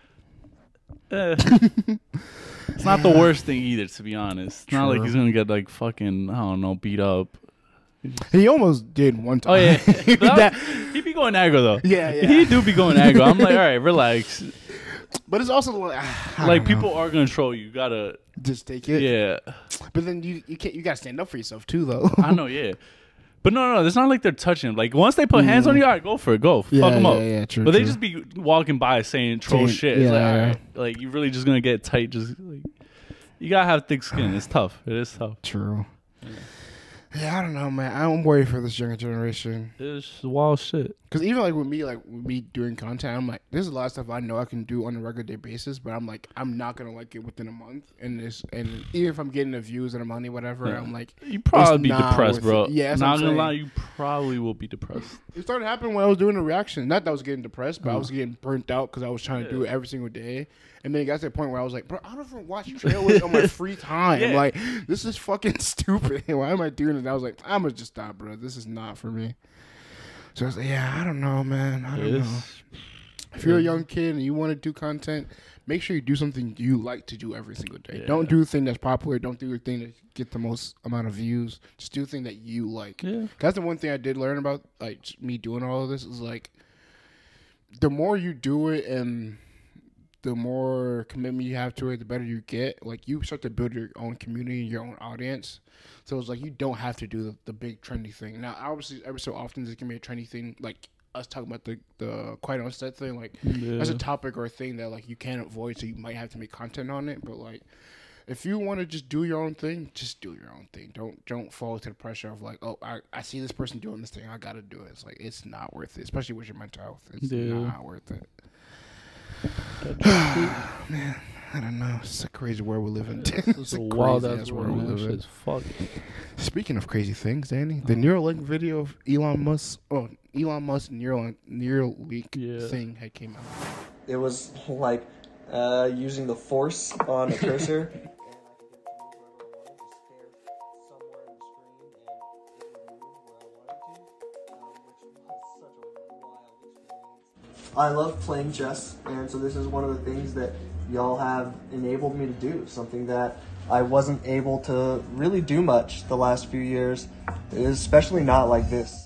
it's not the worst thing either, to be honest. It's not like True. he's gonna get like fucking, I don't know, beat up. He almost did one time. Oh yeah, That- he be going aggro though. Yeah, yeah. He do be going aggro. I'm like, all right, relax. but it's also like, I Like don't know. people are gonna troll you. You gotta, just take it. yeah. But then you can't. You gotta stand up for yourself too, though. I know, yeah. But no, it's not like they're touching him. Like once they put hands on you, all right, go for it, go, Yeah, fuck them up. yeah, true, But they true. just be walking by saying troll Saying- shit. It's like, yeah, all yeah. right, like you really just gonna get tight. Just like you gotta have thick skin. It's tough. It is tough. True. Yeah, I don't know, man. I'm worried for this younger generation. It's wild shit. Because even like with me doing content, I'm like, there's a lot of stuff I know I can do on a regular day basis, but I'm like, I'm not gonna like it within a month. And even if I'm getting the views and the money, whatever, Yeah. I'm like, You probably it's be not depressed, worth bro. it. Yeah, that's what not I'm gonna saying. lie, you probably will be depressed. it started happening when I was doing the reaction. Not that I was getting depressed, but I was getting burnt out because I was trying to do it every single day. And then it got to the point where I was like, bro, I don't even watch trailers on my free time. Yeah. Like, this is fucking stupid. Why am I doing it? And I was like, I'm gonna just stop, bro. This is not for me. So I was like, yeah, I don't know, man. I don't know. If you're a young kid and you want to do content, make sure you do something you like to do every single day. Yeah. Don't do the thing that's popular. Don't do the thing that get the most amount of views. Just do the thing that you like. Yeah. That's the one thing I did learn about like me doing all of this is like the more you do it and the more commitment you have to it, the better you get. Like you start to build your own community, your own audience. So it's like you don't have to do the big trendy thing. Now, obviously, every so often there can be a trendy thing, like us talking about the Quiet on Set thing. Like that's a topic or a thing that like you can't avoid, so you might have to make content on it. But like, if you want to just do your own thing, just do your own thing. Don't fall to the pressure of like, oh, I see this person doing this thing, I gotta do it. It's like it's not worth it, especially with your mental health. It's not worth it. Man, I don't know. It's a crazy world we live in. It's a wild crazy ass world world. we live in. It's fucked. Speaking of crazy things, Danny, the Neuralink video of Elon Musk Neuralink Yeah. thing had came out. It was like using the force on a cursor. I love playing chess, and so this is one of the things that y'all have enabled me to do, something that I wasn't able to really do much the last few years, especially not like this.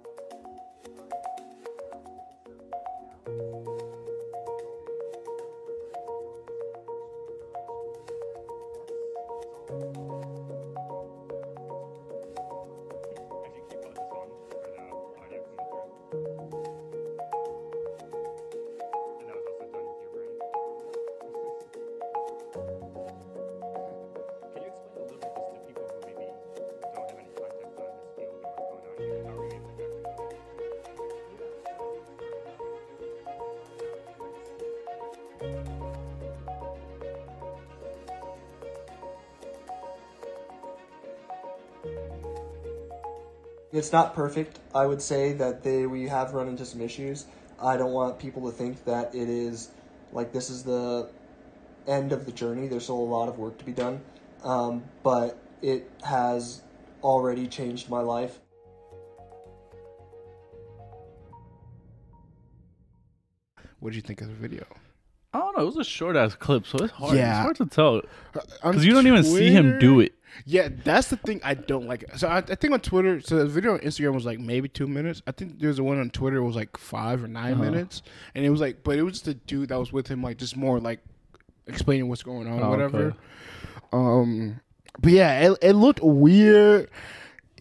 It's not perfect. I would say that we have run into some issues. I don't want people to think that it is like this is the end of the journey. There's still a lot of work to be done, but it has already changed my life. What did you think of the video? I don't know. It was a short ass clip, so it's hard. Yeah. It's hard to tell On because you don't even see him do it. Yeah, that's the thing I don't like. So I think on Twitter, so the video on Instagram was like maybe 2 minutes. I think there's the one on Twitter was like 5 or 9 minutes, and it was like, but it was just a dude that was with him, like just more like explaining what's going on, Oh, whatever. okay. But yeah, it looked weird.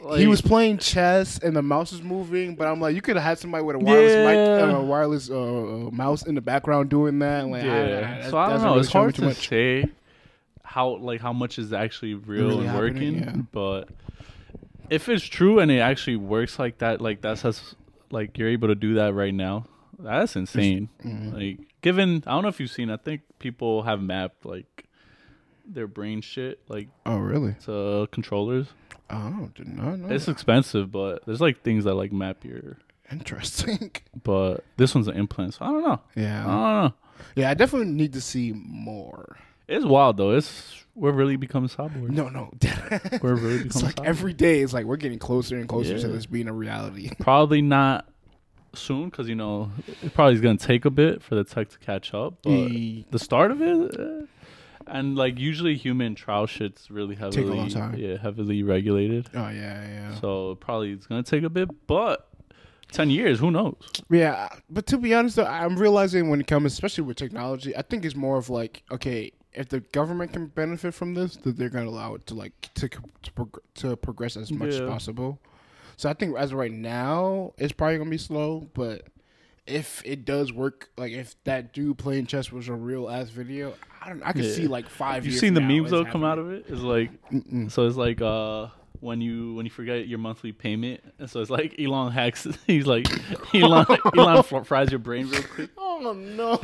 he was playing chess and the mouse was moving, but I'm like, you could have had somebody with a wireless mouse in the background doing that. Like, so I don't know. It's hard to say how much is actually real and working, but if it's true and it actually works like that, like that's like you're able to do that right now. That's insane. Like, given, I don't know if you've seen, I think people have mapped like their brain shit, like, oh really, to controllers. Oh, did not know. It's expensive, but there's like things that like map your. Interesting. But this one's an implant, so I don't know. Yeah, I don't know. Yeah, I definitely need to see more. It's wild though. We're really becoming cyborgs. No. We're really becoming it's like cyborgs. every day, it's like we're getting closer and closer to this being a reality. Probably not soon, because it probably is going to take a bit for the tech to catch up. But the start of it, and like usually human trial shit's really heavily take a long time. Yeah, heavily regulated. Oh yeah. So probably it's going to take a bit, but 10 years, who knows? Yeah, but to be honest though, I'm realizing when it comes, especially with technology, I think it's more of like, okay, if the government can benefit from this, that they're going to allow it to like to progress as much as possible. So I think as of right now, it's probably going to be slow, but if it does work, like if that dude playing chess was a real ass video, I could see like 5 years. You've seen the now memes though happening. come out of it? It's like, so it's like when you forget your monthly payment, and so it's like Elon hacks. He's like Elon fries your brain real quick. Oh no!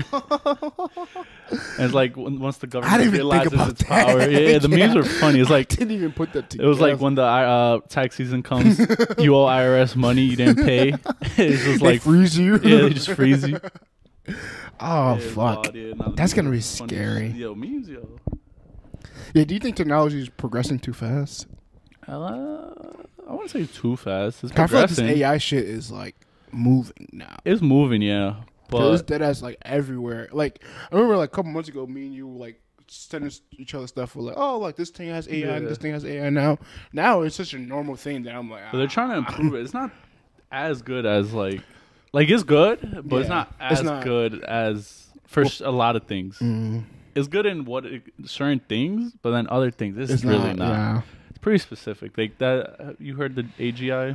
And it's like once the government realizes its power. Yeah, the memes are funny. It's like I didn't even put that together. It was like when the tax season comes, you owe IRS money you didn't pay. It's just like freeze you. Yeah, they just freeze you. Oh fuck! That's gonna be scary. Yo, memes, yo. Yeah, do you think technology is progressing too fast? I wouldn't say too fast. It's I feel like this progressing. AI shit is like moving now. It's moving, yeah. But it's dead ass like everywhere. Like I remember like a couple months ago, me and you were like sending each other stuff. We're like, oh, like this thing has AI and this thing has AI now. Now it's such a normal thing that I'm like, but they're trying to improve it. It's not as good as like it's good, but it's not as good as for a lot of things. It's good in certain things, but then other things it's really not. Yeah. It's pretty specific. Like that, you heard the AGI,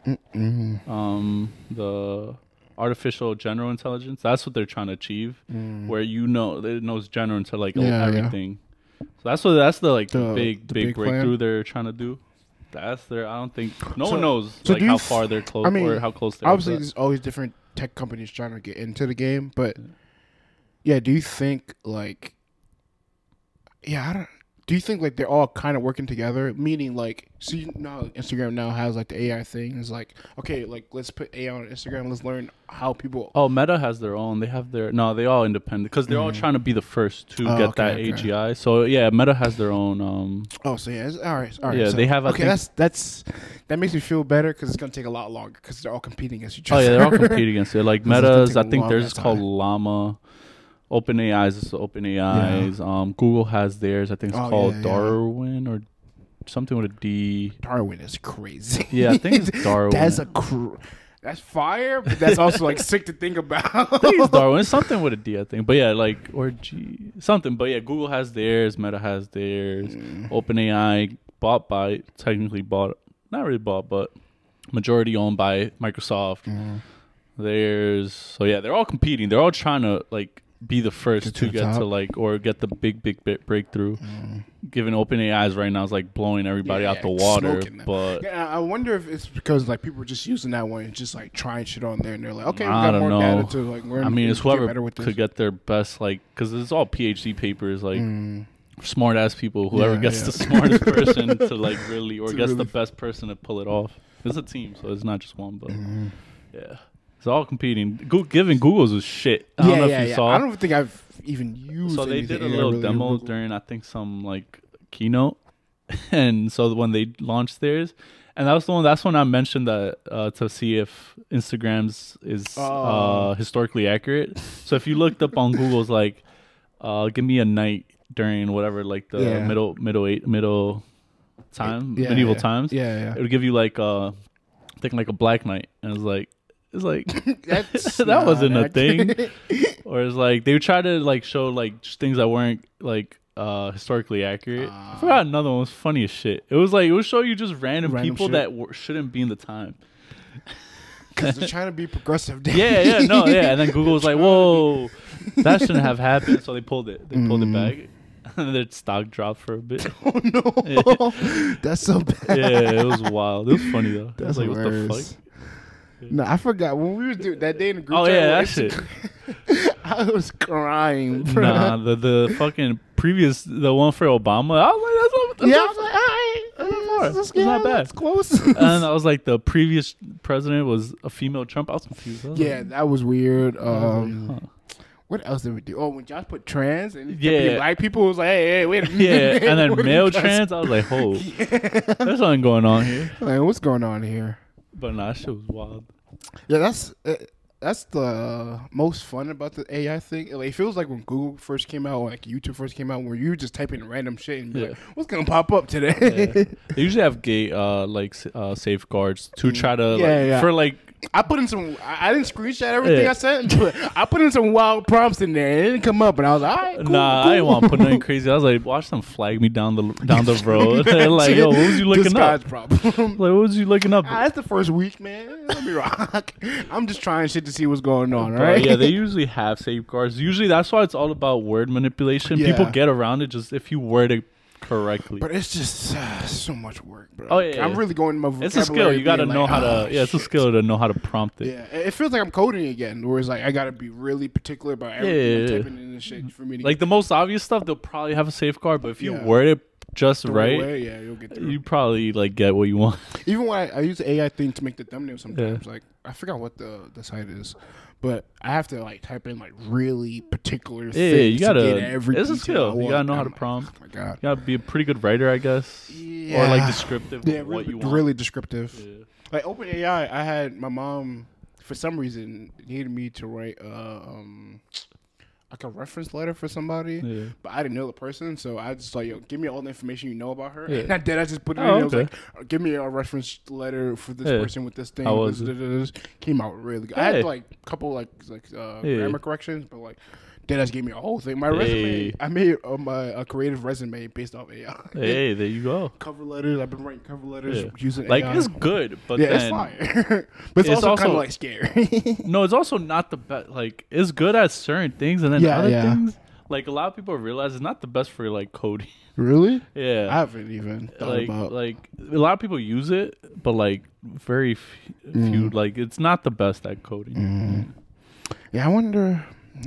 the artificial general intelligence. That's what they're trying to achieve, where it knows general into like everything. So that's the big breakthrough they're trying to do. That's I don't think one knows like how far they're close or how close they are. Obviously, there's always different tech companies trying to get into the game, but yeah, do you think like do you think like they're all kind of working together? Meaning like, see now Instagram now has like the AI thing. It's like, okay, like let's put AI on Instagram. Let's learn how people. Oh, Meta has their own. They have they all independent because they're all trying to be the first to get that AGI. So yeah, Meta has their own. Oh, so yeah, all right. Yeah, so, they have. Okay, that makes me feel better because it's gonna take a lot longer because they're all competing against each other. Oh yeah, they're all competing against it. Like Meta's, I think theirs is called Llama. OpenAI's is OpenAI's. Yeah. Google has theirs. I think it's called Darwin or something with a D. Darwin is crazy. Yeah, I think it's Darwin. That's fire, but that's also like sick to think about. I think it's Darwin. It's something with a D, I think. But yeah, like or G something. But yeah, Google has theirs. Meta has theirs. OpenAI not really bought, but majority owned by Microsoft. They're all competing. They're all trying to like be the first to get to like or get the big breakthrough. Given OpenAI's right now is like blowing everybody out the water. But I wonder if it's because like people are just using that one and just like trying shit on there and they're like, okay, we got more know. data to like learn. I mean, it's whoever could get their best like because it's all PhD papers like smart ass people. Whoever gets the smartest person to like really or gets the best person to pull it off. It's a team, so it's not just one. But yeah. It's all competing. Giving Google's was shit. I don't know if you saw. I don't think I've even used. So they did a little demo during I think some like keynote, and so when they launched theirs, and that's when I mentioned that to see if Instagram's is historically accurate. So if you looked up on Google's like, give me a night during whatever like the medieval times. Yeah. It would give you like I think like a black night, and it's like. It's like that wasn't a thing, or it's like they would try to like show like just things that weren't like historically accurate. I forgot another one was funny as shit. It was like it would show you just random people shit. that shouldn't be in the time. Because they're trying to be progressive. Yeah. And then Google was like, "Whoa, that shouldn't have happened." So they pulled it. They pulled it back, and their stock dropped for a bit. Oh no, that's so bad. Yeah, it was wild. It was funny though. That's like, hilarious. what the fuck? No, I forgot when we was doing that day in the group. Oh chat yeah, that with shit. Instagram, I was crying. Bro. Nah, the fucking previous the one for Obama. I was like, that's Yeah, not, I was like, all right, it's not bad. That's close. and I was like, the previous president was a female Trump. I was confused. I was Yeah, like, that was weird. huh. What else did we do? Oh, when Josh put trans and Yeah. black people, it was like, hey, wait a Yeah, minute. and then What are male you guys- trans. I was like, oh, there's something going on here. Like, what's going on here? But nah, that shit was wild. Yeah, that's the most fun about the AI thing. Like, it feels like when Google first came out, or like YouTube first came out, where you just type in random shit and be like, what's gonna pop up today? Yeah. They usually have gate safeguards to try to for like. I put in some. I didn't screenshot everything Yeah. I sent, but I put in some wild prompts in there. And it didn't come up, and I was like, all right, cool, Nah, cool. I didn't want to put nothing crazy. I was like, watch them flag me down the road. They're like, yo, what was you looking This up? guy's problem. Like, what was you looking up? That's the first week, man. Let me rock. I'm just trying shit to see what's going on, But, right? yeah, they usually have safeguards. Usually, that's why it's all about word manipulation. Yeah. People get around it just if you word it correctly. But it's just so much work, bro. Oh, yeah, I'm yeah. really going to my vocabulary. It's a skill. You got to being know like, how to. oh, Yeah, it's a shit. skill to know how to prompt it. Yeah, it feels like I'm coding again, where it's like I got to be really particular about everything I'm Yeah. typing in and shit for me to Like the most obvious stuff, they'll probably have a safeguard. But if you Yeah. word it just the right right, way, yeah, you'll get through. you probably like get what you want. Even when I use the AI thing to make the thumbnail sometimes, like I forgot what the site is, but I have to like type in like really particular Yeah, things you gotta. to get every It's a detail skill. I You want. gotta know how I'm to like, prompt. Oh my god. You gotta be a pretty good writer, I guess, Yeah. or like descriptive. Yeah, of what you want. really descriptive. Yeah. Like OpenAI, I had my mom for some reason needed me to write like a reference letter for somebody, Yeah. but I didn't know the person, so I just like, yo, give me all the information you know about her. Yeah. And I did. I just put it Oh, in. It was okay. like, give me a reference letter for this Yeah. person with this thing. How was this. Came out really good. I had Hey. like a couple like Yeah. grammar corrections, but like. Deadass gave me a whole thing. My Hey. resume, I made a creative resume based off AI. Hey, there you go. Cover letters. I've been writing cover letters Yeah. using Like AI. it's good, but Yeah, then it's fire. But it's also kind of like scary. no, it's also not the best. Like it's good at certain things, and then Yeah, other yeah. things. Like a lot of people realize it's not the best for like coding. Really? Yeah, I haven't even thought about. like a lot of people use it, but like very few. Like it's not the best at coding. Yeah, I wonder.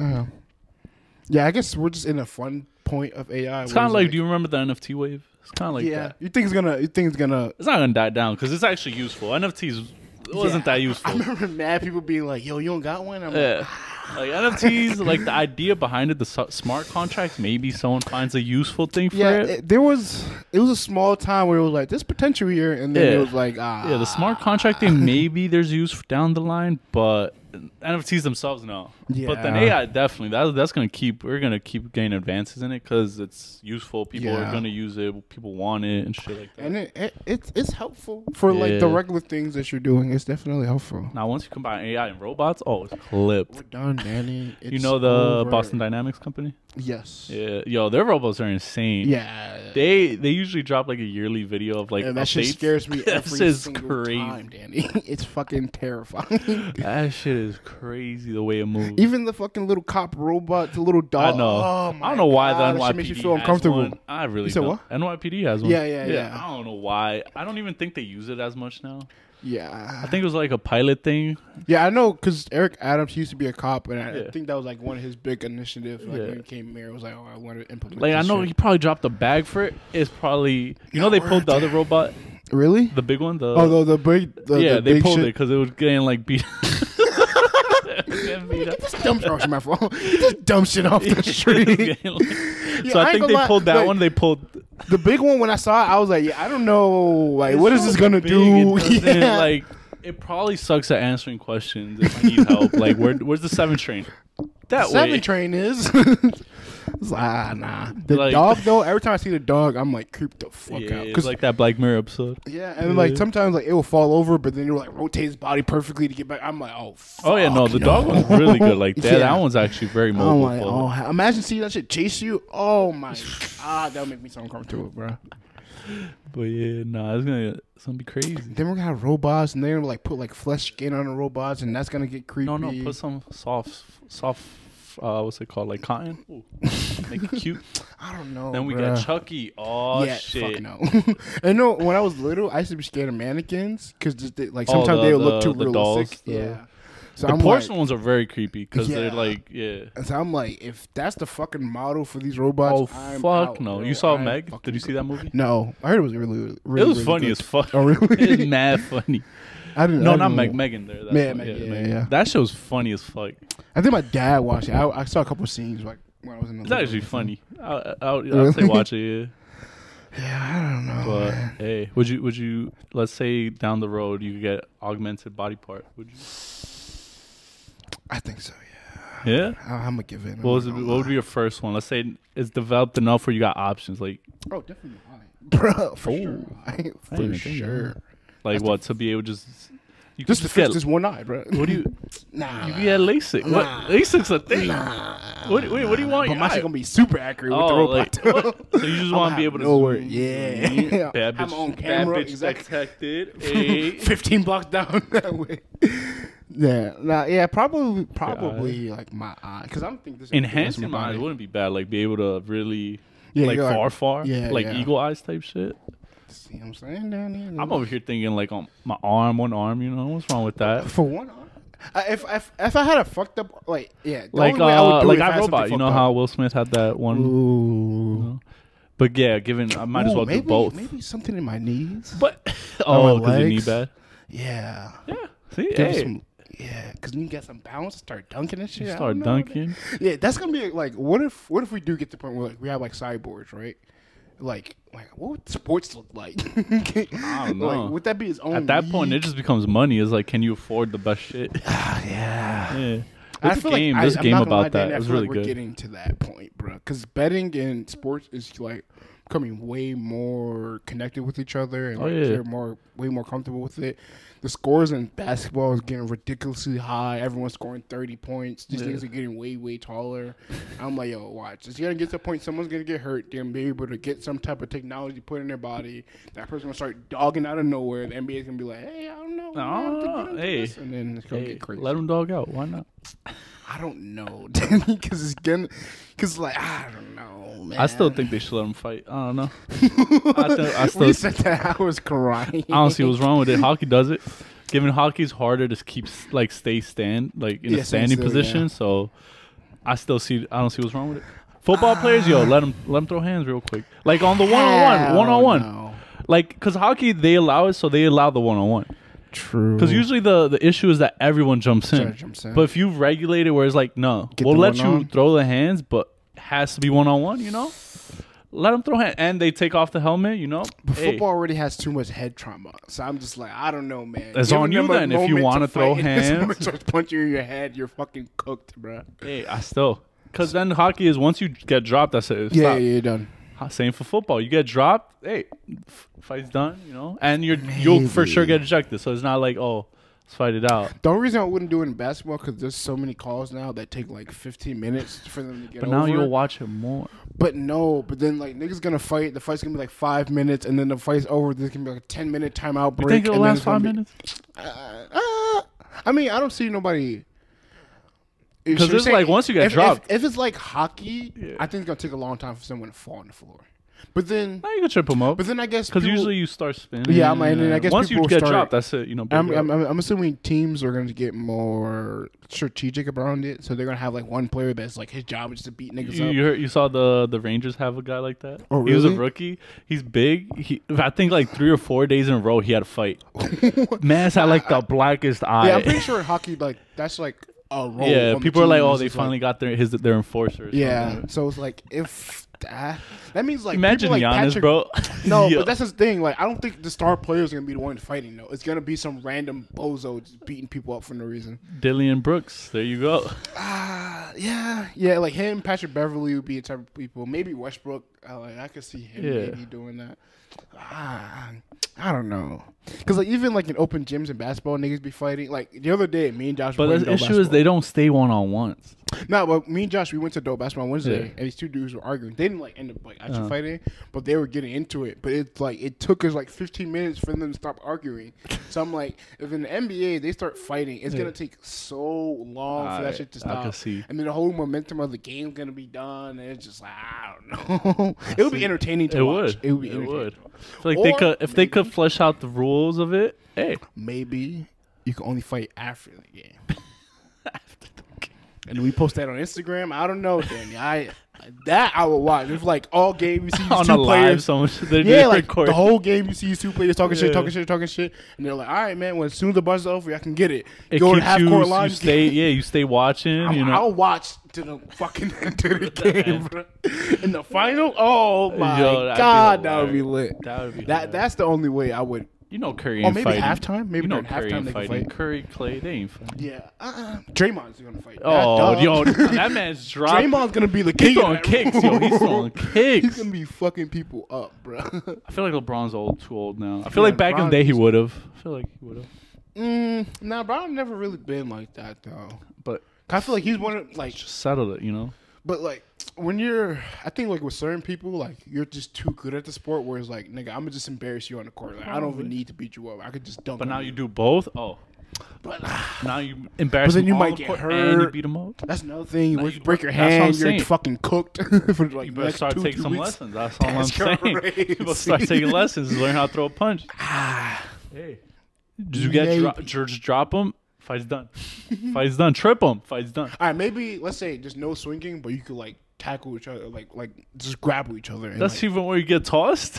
Yeah, I guess we're just in a fun point of AI. It's kind of like, do you remember the NFT wave? It's kind of like yeah, that. you think it's gonna? It's not gonna die down because it's actually useful. NFTs wasn't that useful. I remember mad people being like, "Yo, you don't got one?" I'm like, Yeah. Like NFTs, like the idea behind it, the smart contracts, maybe someone finds a useful thing for yeah. it. It was a small time where it was like, "There's potential here," and then Yeah. it was like, "Ah." Yeah, the smart contracting, maybe there's use down the line, but NFTs themselves, no. But then Yeah. AI, definitely. That's going to keep, we're going to keep getting advances in it because it's useful. People are Yeah. going to use it. People want it and shit like that. And it's helpful for like the Yeah. regular things that you're doing. It's definitely helpful. Now, once you combine AI and robots, oh, it's clipped. We're done, Danny. You It's know the over. Boston Dynamics company? Yes. Yeah. Yo, their robots are insane. Yeah. They usually drop like a yearly video of like And that shit updates. scares me That every shit's single crazy. time, Danny. It's fucking terrifying. That shit is crazy the way it moves. Even the fucking little cop robot, the little dog. I know. Oh, my I don't know why God, the that shit NYPD makes you feel has uncomfortable. one. I really You said don't. what? NYPD has one. Yeah. I don't know why. I don't even think they use it as much now. Yeah. I think it was like a pilot thing. Yeah, I know because Eric Adams used to be a cop, and I Yeah. think that was like one of his big initiatives. Like Yeah. when he came here, it was like, oh, I want to implement. Like I this know shit. he probably dropped a bag for it. It's probably they pulled the other robot, Really? the big one. The big. Yeah, the they big pulled shit. it because it was getting like beat. Getting beat up. Get this dumb shit off my phone. Get this dumb shit off the street. Getting, like- Yeah, so I I ain't think gonna they lie, pulled that like- one. They pulled. The big one, when I saw it, I was like, yeah, I don't know. Like, what is It's this so gonna big, do? it doesn't, Yeah. Like it probably sucks at answering questions if I need help. Like where's the 7 train? That way. 7 train is. It's like, nah. The Like- dog though. Every time I see the dog, I'm like creeped the fuck Yeah, out. it's like that Black Mirror episode. Yeah, and like sometimes like it will fall over, but then you'll like rotate his body perfectly to get back. I'm like, oh, fuck, Oh yeah, no, the dog one's really good. Like that, Yeah. that one's actually very I'm mobile. like, oh, imagine seeing that shit chase you. Oh my god, that'll make me so uncomfortable, bro. But yeah, nah, it's gonna be crazy. Then we're gonna have robots, and they're gonna like put like flesh skin on the robots, and that's gonna get creepy. No, put some soft. What's it called? Like cotton. Ooh. Make it cute. I don't know. Then we bruh. got Chucky. Oh yeah, shit. fuck no. And no, when I was little, I used to be scared of mannequins because like Oh, sometimes they would look too the realistic. dolls, Yeah. So The I'm porcelain like, ones are very creepy because they're Yeah. like, yeah. and so I'm like, if that's the fucking model for these robots, Oh I'm fuck out, no! bro. You saw I'm Meg? fucking Did you see that movie? No, I heard it was really It was really funny good. as fuck. Oh really? It was mad funny. I didn't. No, I not didn't Meg. know. Megan there. That's Yeah, what- Meg, yeah, Megan. yeah. That show's funny as fuck. I think my dad watched it. I saw a couple scenes like when I was in the. It's living actually room. funny. I'd Really? say watch it. Yeah. Yeah, I don't know. But man. hey, would you? Let's say down the road you could get augmented body part. Would you? I think so. Yeah. I'm gonna give in. What would be your first one? Let's say it's developed enough where you got options. Like Oh, definitely, bro. For Oh. sure, I didn't for even think of sure. that. Like what to be able to just you Just to just fix get this one eye, bro. what do you Nah, you get LASIK? What Nah. LASIK's a thing. What do you want? But Your my shit eye? gonna be super accurate with the Oh, robot. like, what? So you just want to be able to nowhere. zoom, Yeah. zoom, bad Have my own bitch, camera, bad bitch exactly. detected. Hey. 15 blocks down that way. Yeah, probably like my eye, because I don't think this Enhancing my eyes body. wouldn't be bad. Like be able to really Yeah, like you're far, yeah, like yeah. eagle eyes type shit. See what I'm saying down here? I'm over here thinking like on my arm, one arm. You know what's wrong with that? for one arm. If I had a fucked up the Like only way I would do like it if I I had Robot. something You know fucked how up. Will Smith had that one. Ooh. know? But yeah, given I might as Ooh, well maybe, do both. Maybe something in my knees. But Or my because your knee legs. bad. Yeah. Yeah. See, Give hey, some, yeah, because you get some bounce, start dunking and shit. you I start don't know. dunking. Yeah, that's gonna be like, what if we do get to the point where like, we have like cyborgs, right? Like what would sports look like? I don't know. Like, would that be his own? At that point, it league? just becomes money. It's like, can you afford the best shit? yeah. Yeah. I There's a feel game. like There's a I'm game not gonna lie, about that. Danny, I It was feel really like we're good. getting to that point, bro. Because betting in sports is like becoming way more connected with each other, and Oh, like, yeah. they're way more comfortable with it. The scores in basketball is getting ridiculously high. Everyone's scoring 30 points. These Yeah. things are getting way taller. I'm like, yo, watch. It's gonna get to a point someone's gonna get hurt. They're gonna be able to get some type of technology put in their body. That person's gonna start dogging out of nowhere. The NBA's gonna be like, hey, I don't know. we have to get into hey. this. And then it's gonna Hey, get crazy. let him dog out. Why not? I don't know, Danny, because like I don't know, man. I still think they should let him fight. I don't know. I When you still. said that, I was crying. I don't see what's wrong with it. Hockey does it. Given hockey's harder to keep stay in Yeah, a standing still, position, yeah. so I don't see what's wrong with it. Football players, yo, let them throw hands real quick, like on the one on one, No. like because hockey they allow it, so they allow the 1-on-1. True. Because usually the issue is that everyone jumps in. Jumps in. But if you regulate it where it's like, no, Get we'll the let you one-on. throw the hands, but it has to be 1-on-1, you know? Let them throw hands. And they take off the helmet, you know? But Hey, football already has too much head trauma, so I'm just like, I don't know, man. It's Giving on you them a then. If you moment wanna throw fight, if someone hands. starts punching you in your head, you're fucking cooked, bro. hey, I still. Because then hockey is once you get dropped, that's it. Yeah, Stop. you're done. Same for football. You get dropped, hey, fight's done, you know? And you'll for sure get ejected. So it's not like, oh, let's fight it out. The only reason I wouldn't do it in basketball because there's so many calls now that take like 15 minutes for them to get But over. now you'll watch it more. But then like niggas gonna fight. The fight's gonna be like 5 minutes, and then the fight's over. There's gonna be like a 10-minute timeout break. You think it'll and then last it's gonna 5 be- minutes? I mean, I don't see nobody. 'Cause So it's you're like once you get if, dropped- if it's like hockey, Yeah. I think it's gonna take a long time for someone to fall on the floor. But then, No, you can trip them up. but then I guess Because people- usually you start spinning. Yeah, I mean, and I guess once you people get start- dropped, that's it. You know, I'm, big I'm, up. I'm assuming teams are going to get more strategic around it, so they're going to have like one player that's like his job is to beat niggas up. You saw the Rangers have a guy like that. Oh, He was a really? rookie. He's big. I think like 3 or 4 days in a row he had a fight. Man's had like the blackest eye. Yeah, I'm pretty sure in hockey like that's like a role. Yeah, on the people are like, team. oh, It's they just finally like, got their enforcers. Yeah, so it's like if That means like Imagine people like Giannis, Patrick, bro. No, Yo. but that's his thing. Like, I don't think the star players are gonna be the one fighting. No, it's gonna be some random bozo just beating people up for no reason. Dillian Brooks. There you go. Yeah. Like him, Patrick Beverly would be a type of people. Maybe Westbrook. I could see him maybe doing that. I don't know. Because like even like in open gyms and basketball, niggas be fighting. Like the other day, me and Josh. But the issue is they don't stay one-on-ones. No, but me and Josh, we went to dope basketball Wednesday, and these two dudes were arguing. They didn't like end up like actually fighting, but they were getting into it. But it's like it took us like 15 minutes for them to stop arguing. So I'm like, if in the NBA they start fighting, it's gonna take so long for that shit to stop. I can see. And then the whole momentum of the game's gonna be done, and it's just like I don't know. It would be entertaining to watch. It would be entertaining. I feel like if they could flesh out the rules of it, hey, maybe you can only fight after the game. And we post that on Instagram. I don't know, Danny. I would watch. If like all game you see these on two a live, players, so much they're like recording. the whole game you see these two players talking shit, and they're like, all right, man. When as soon as the buzz's over, I can get it. Go to half court line. You stay watching. I'll watch to the fucking end of the game, bro. In the final, oh my god, that would be lit. That would be that's the only way I would. You know Curry Or ain't maybe fighting. halftime. Maybe during Curry halftime ain't they can fighting. fight. Curry, Clay, they ain't fighting. Yeah, Draymond's gonna fight. Oh, yo, that man's dropping. Draymond's gonna be the king. He's throwing kicks, yo. He's throwing kicks. He's gonna be fucking people up, bro. I feel like LeBron's too old now. I feel like back in the day he would have. I feel like he would have. Nah, Brown never really been like that though. But I feel like he's one of like. just settled it, you know. But like when I think like with certain people, like you're just too good at the sport. Where it's like, nigga, I'm gonna just embarrass you on the court. Like I don't even need to beat you up. I could just dunk. But now on you do both. Oh, but now you embarrass. But then you him might on the get court hurt. and you beat him up. That's another thing. Once you break your that's what I'm hand, you're saying. fucking cooked for like You better next start 2-3 taking some weeks. lessons. That's all That's I'm saying. crazy. You better start taking lessons. Learn how to throw a punch. Hey, did you get just drop him? Fight's done. Fight's done. Trip him. Fight's done. All right, maybe let's say just no swinging, but you could like tackle each other, like just grapple each other. And, That's like, even where you get tossed.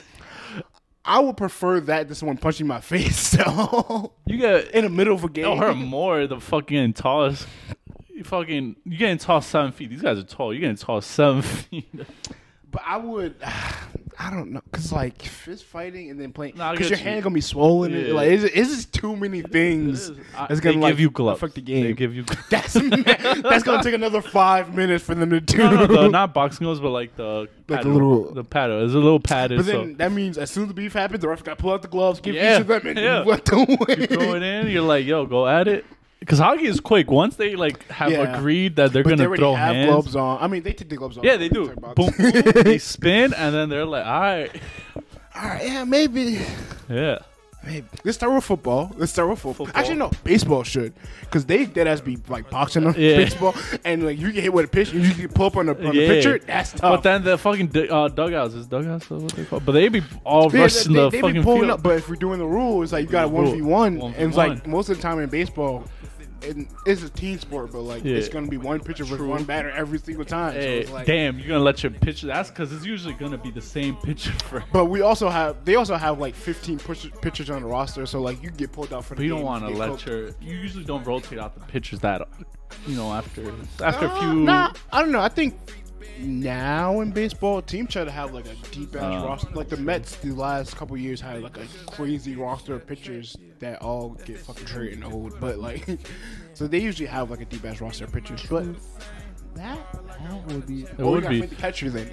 I would prefer that to someone punching my face. So You get in the middle of a game, it'll hurt more than fucking getting tossed. You getting tossed 7 feet. These guys are tall. You're getting tossed 7 feet. But I would, I don't know, cause like fist fighting and then playing, Nah, I cause get your you. hand gonna be swollen. Yeah. Like it's just too many things. It's They gonna like give you gloves. affect the game. They give you. That's gonna take another 5 minutes for them to do. No, not boxing gloves, but like the Like paddle. the little- the paddle. It's a little padded. But So then that means as soon as the beef happens, the ref got to pull out the gloves, give Yeah, each of them, and yeah. you let them win. you throw it in. You're like, yo, go at it. Because hockey is quick. Once they like have Yeah. agreed that they're But they gonna already throw have hands. gloves on. I mean, they take the gloves off. Yeah, they do. Sorry about Boom, that. boom. They spin, and then they're like, all right. All right, yeah, maybe. Yeah. Maybe. Let's start with football. Actually, no, baseball should, because they dead ass be like boxing on Yeah. baseball, and like you get hit with a pitch and you get pull up on the pitcher. That's tough. But then the fucking dugouts is dugouts or what they call. But they be all rushing the they fucking be pulling field. up. But if we're doing the rule, it's like you got a 1v1, and it's 1v1. like most of the time in baseball, it's a team sport, but like Yeah. it's gonna be one pitcher versus one batter every single time. So Hey, it's like, damn, you're gonna let your pitcher. That's because it's usually gonna be the same pitcher for. But they also have like 15 pitchers on the roster, so like you get pulled out for the But you game. don't want to get let cooked. You usually don't rotate out the pitchers that, after a few. Nah, I don't know. I think now in baseball, teams try to have like a deep ass roster. Like the Mets, the last couple years had like a crazy roster of pitchers that all get fucking hurt and old. But like, so they usually have like a deep ass roster of pitchers. But that would be. It would be. The catcher then.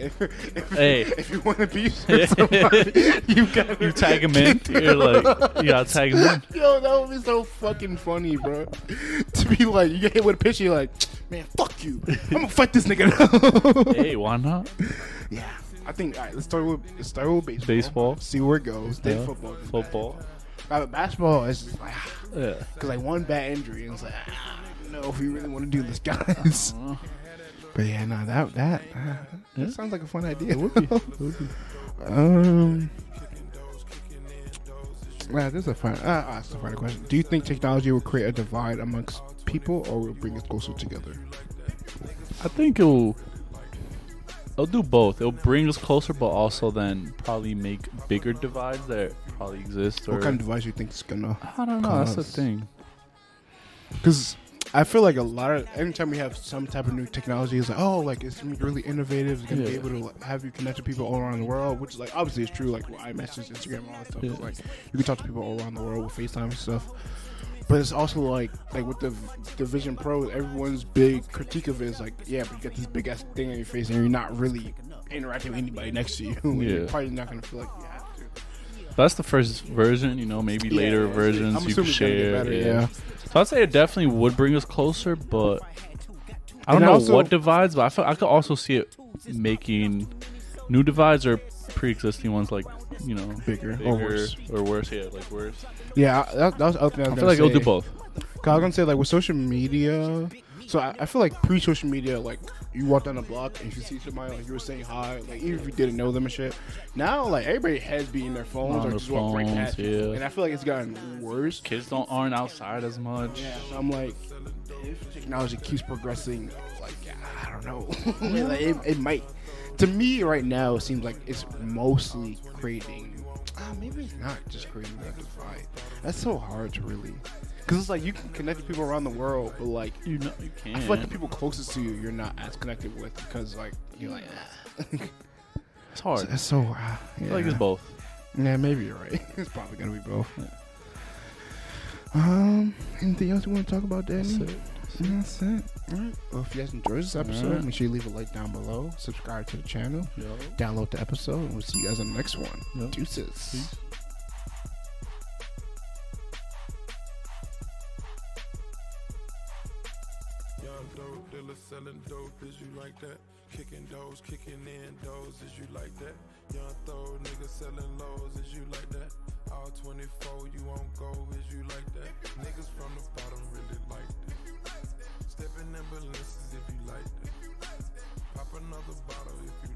If you want to be somebody, you tag him in. You're like, you gotta tag him in. Yo, that would be so fucking funny, bro. To be like, you get hit with a pitch, you're like, man, fuck you. I'm gonna fight this nigga. Hey, why not? Yeah, I think. All right, let's start with baseball. Baseball. See where it goes. Then Yeah. football. Football. But basketball is just like, Yeah. because like one bad injury, and it's like, I don't know if we really want to do this, guys. But yeah, no, that sounds like a fun idea. This is a fun. That's a funny question. Do you think technology will create a divide amongst people, or will bring us closer together? I think it'll do both. It'll bring us closer, but also then probably make bigger divides that probably exist. Or What kind of device you think is gonna? I don't know. That's the thing. Because I feel like a lot of anytime we have some type of new technology, it's like, oh, like it's gonna be really innovative. It's gonna be able to like, have you connect to people all around the world, which is like obviously it's true. Like iMessage, Instagram, all that stuff. It's like you can talk to people all around the world with FaceTime and stuff. But it's also like with the Vision Pro, everyone's big critique of it is like, yeah, but you got this big ass thing on your face and you're not really interacting with anybody next to you. You're probably not gonna feel like you have to. That's the first version, you know. Maybe later versions you can share. Better, So I'd say it definitely would bring us closer, but I don't know what divides. But I could also see it making new divides or pre-existing ones, like bigger or worse. Yeah, like worse. Yeah, that was the other thing I feel like it'll do both. Cause I was gonna say like with social media. So I feel like pre-social media, like you walk down the block and if you see somebody, like you were saying hi, like even if you didn't know them and shit. Now like everybody has be in their phones or just walk right past you. And I feel like it's gotten worse. Kids aren't outside as much. Yeah, so I'm like, if technology keeps progressing, like I don't know, like, it might. To me, right now, it seems like it's mostly creating. Maybe it's not just creating that divide. That's so hard to really. Because it's like you can connect with people around the world, but like you can't. I feel like the people closest to you, you're not as connected with because like you're like it's hard. It's so I feel like it's both. Yeah, maybe you're right. It's probably gonna be both. Anything else you want to talk about, Danny? That's it. All right. Well, if you guys enjoyed this episode, make sure you leave a like down below, subscribe to the channel, download the episode, and we'll see you guys on the next one. Deuces. Peace. Selling dope, is you like that? Kicking doors, kicking in doors, is you like that? Young throw, nigga selling lows, is you like that? All 24, you won't go, is you like that? Niggas from the bottom really like that. Stepping in balances if you like that. Pop another bottle if you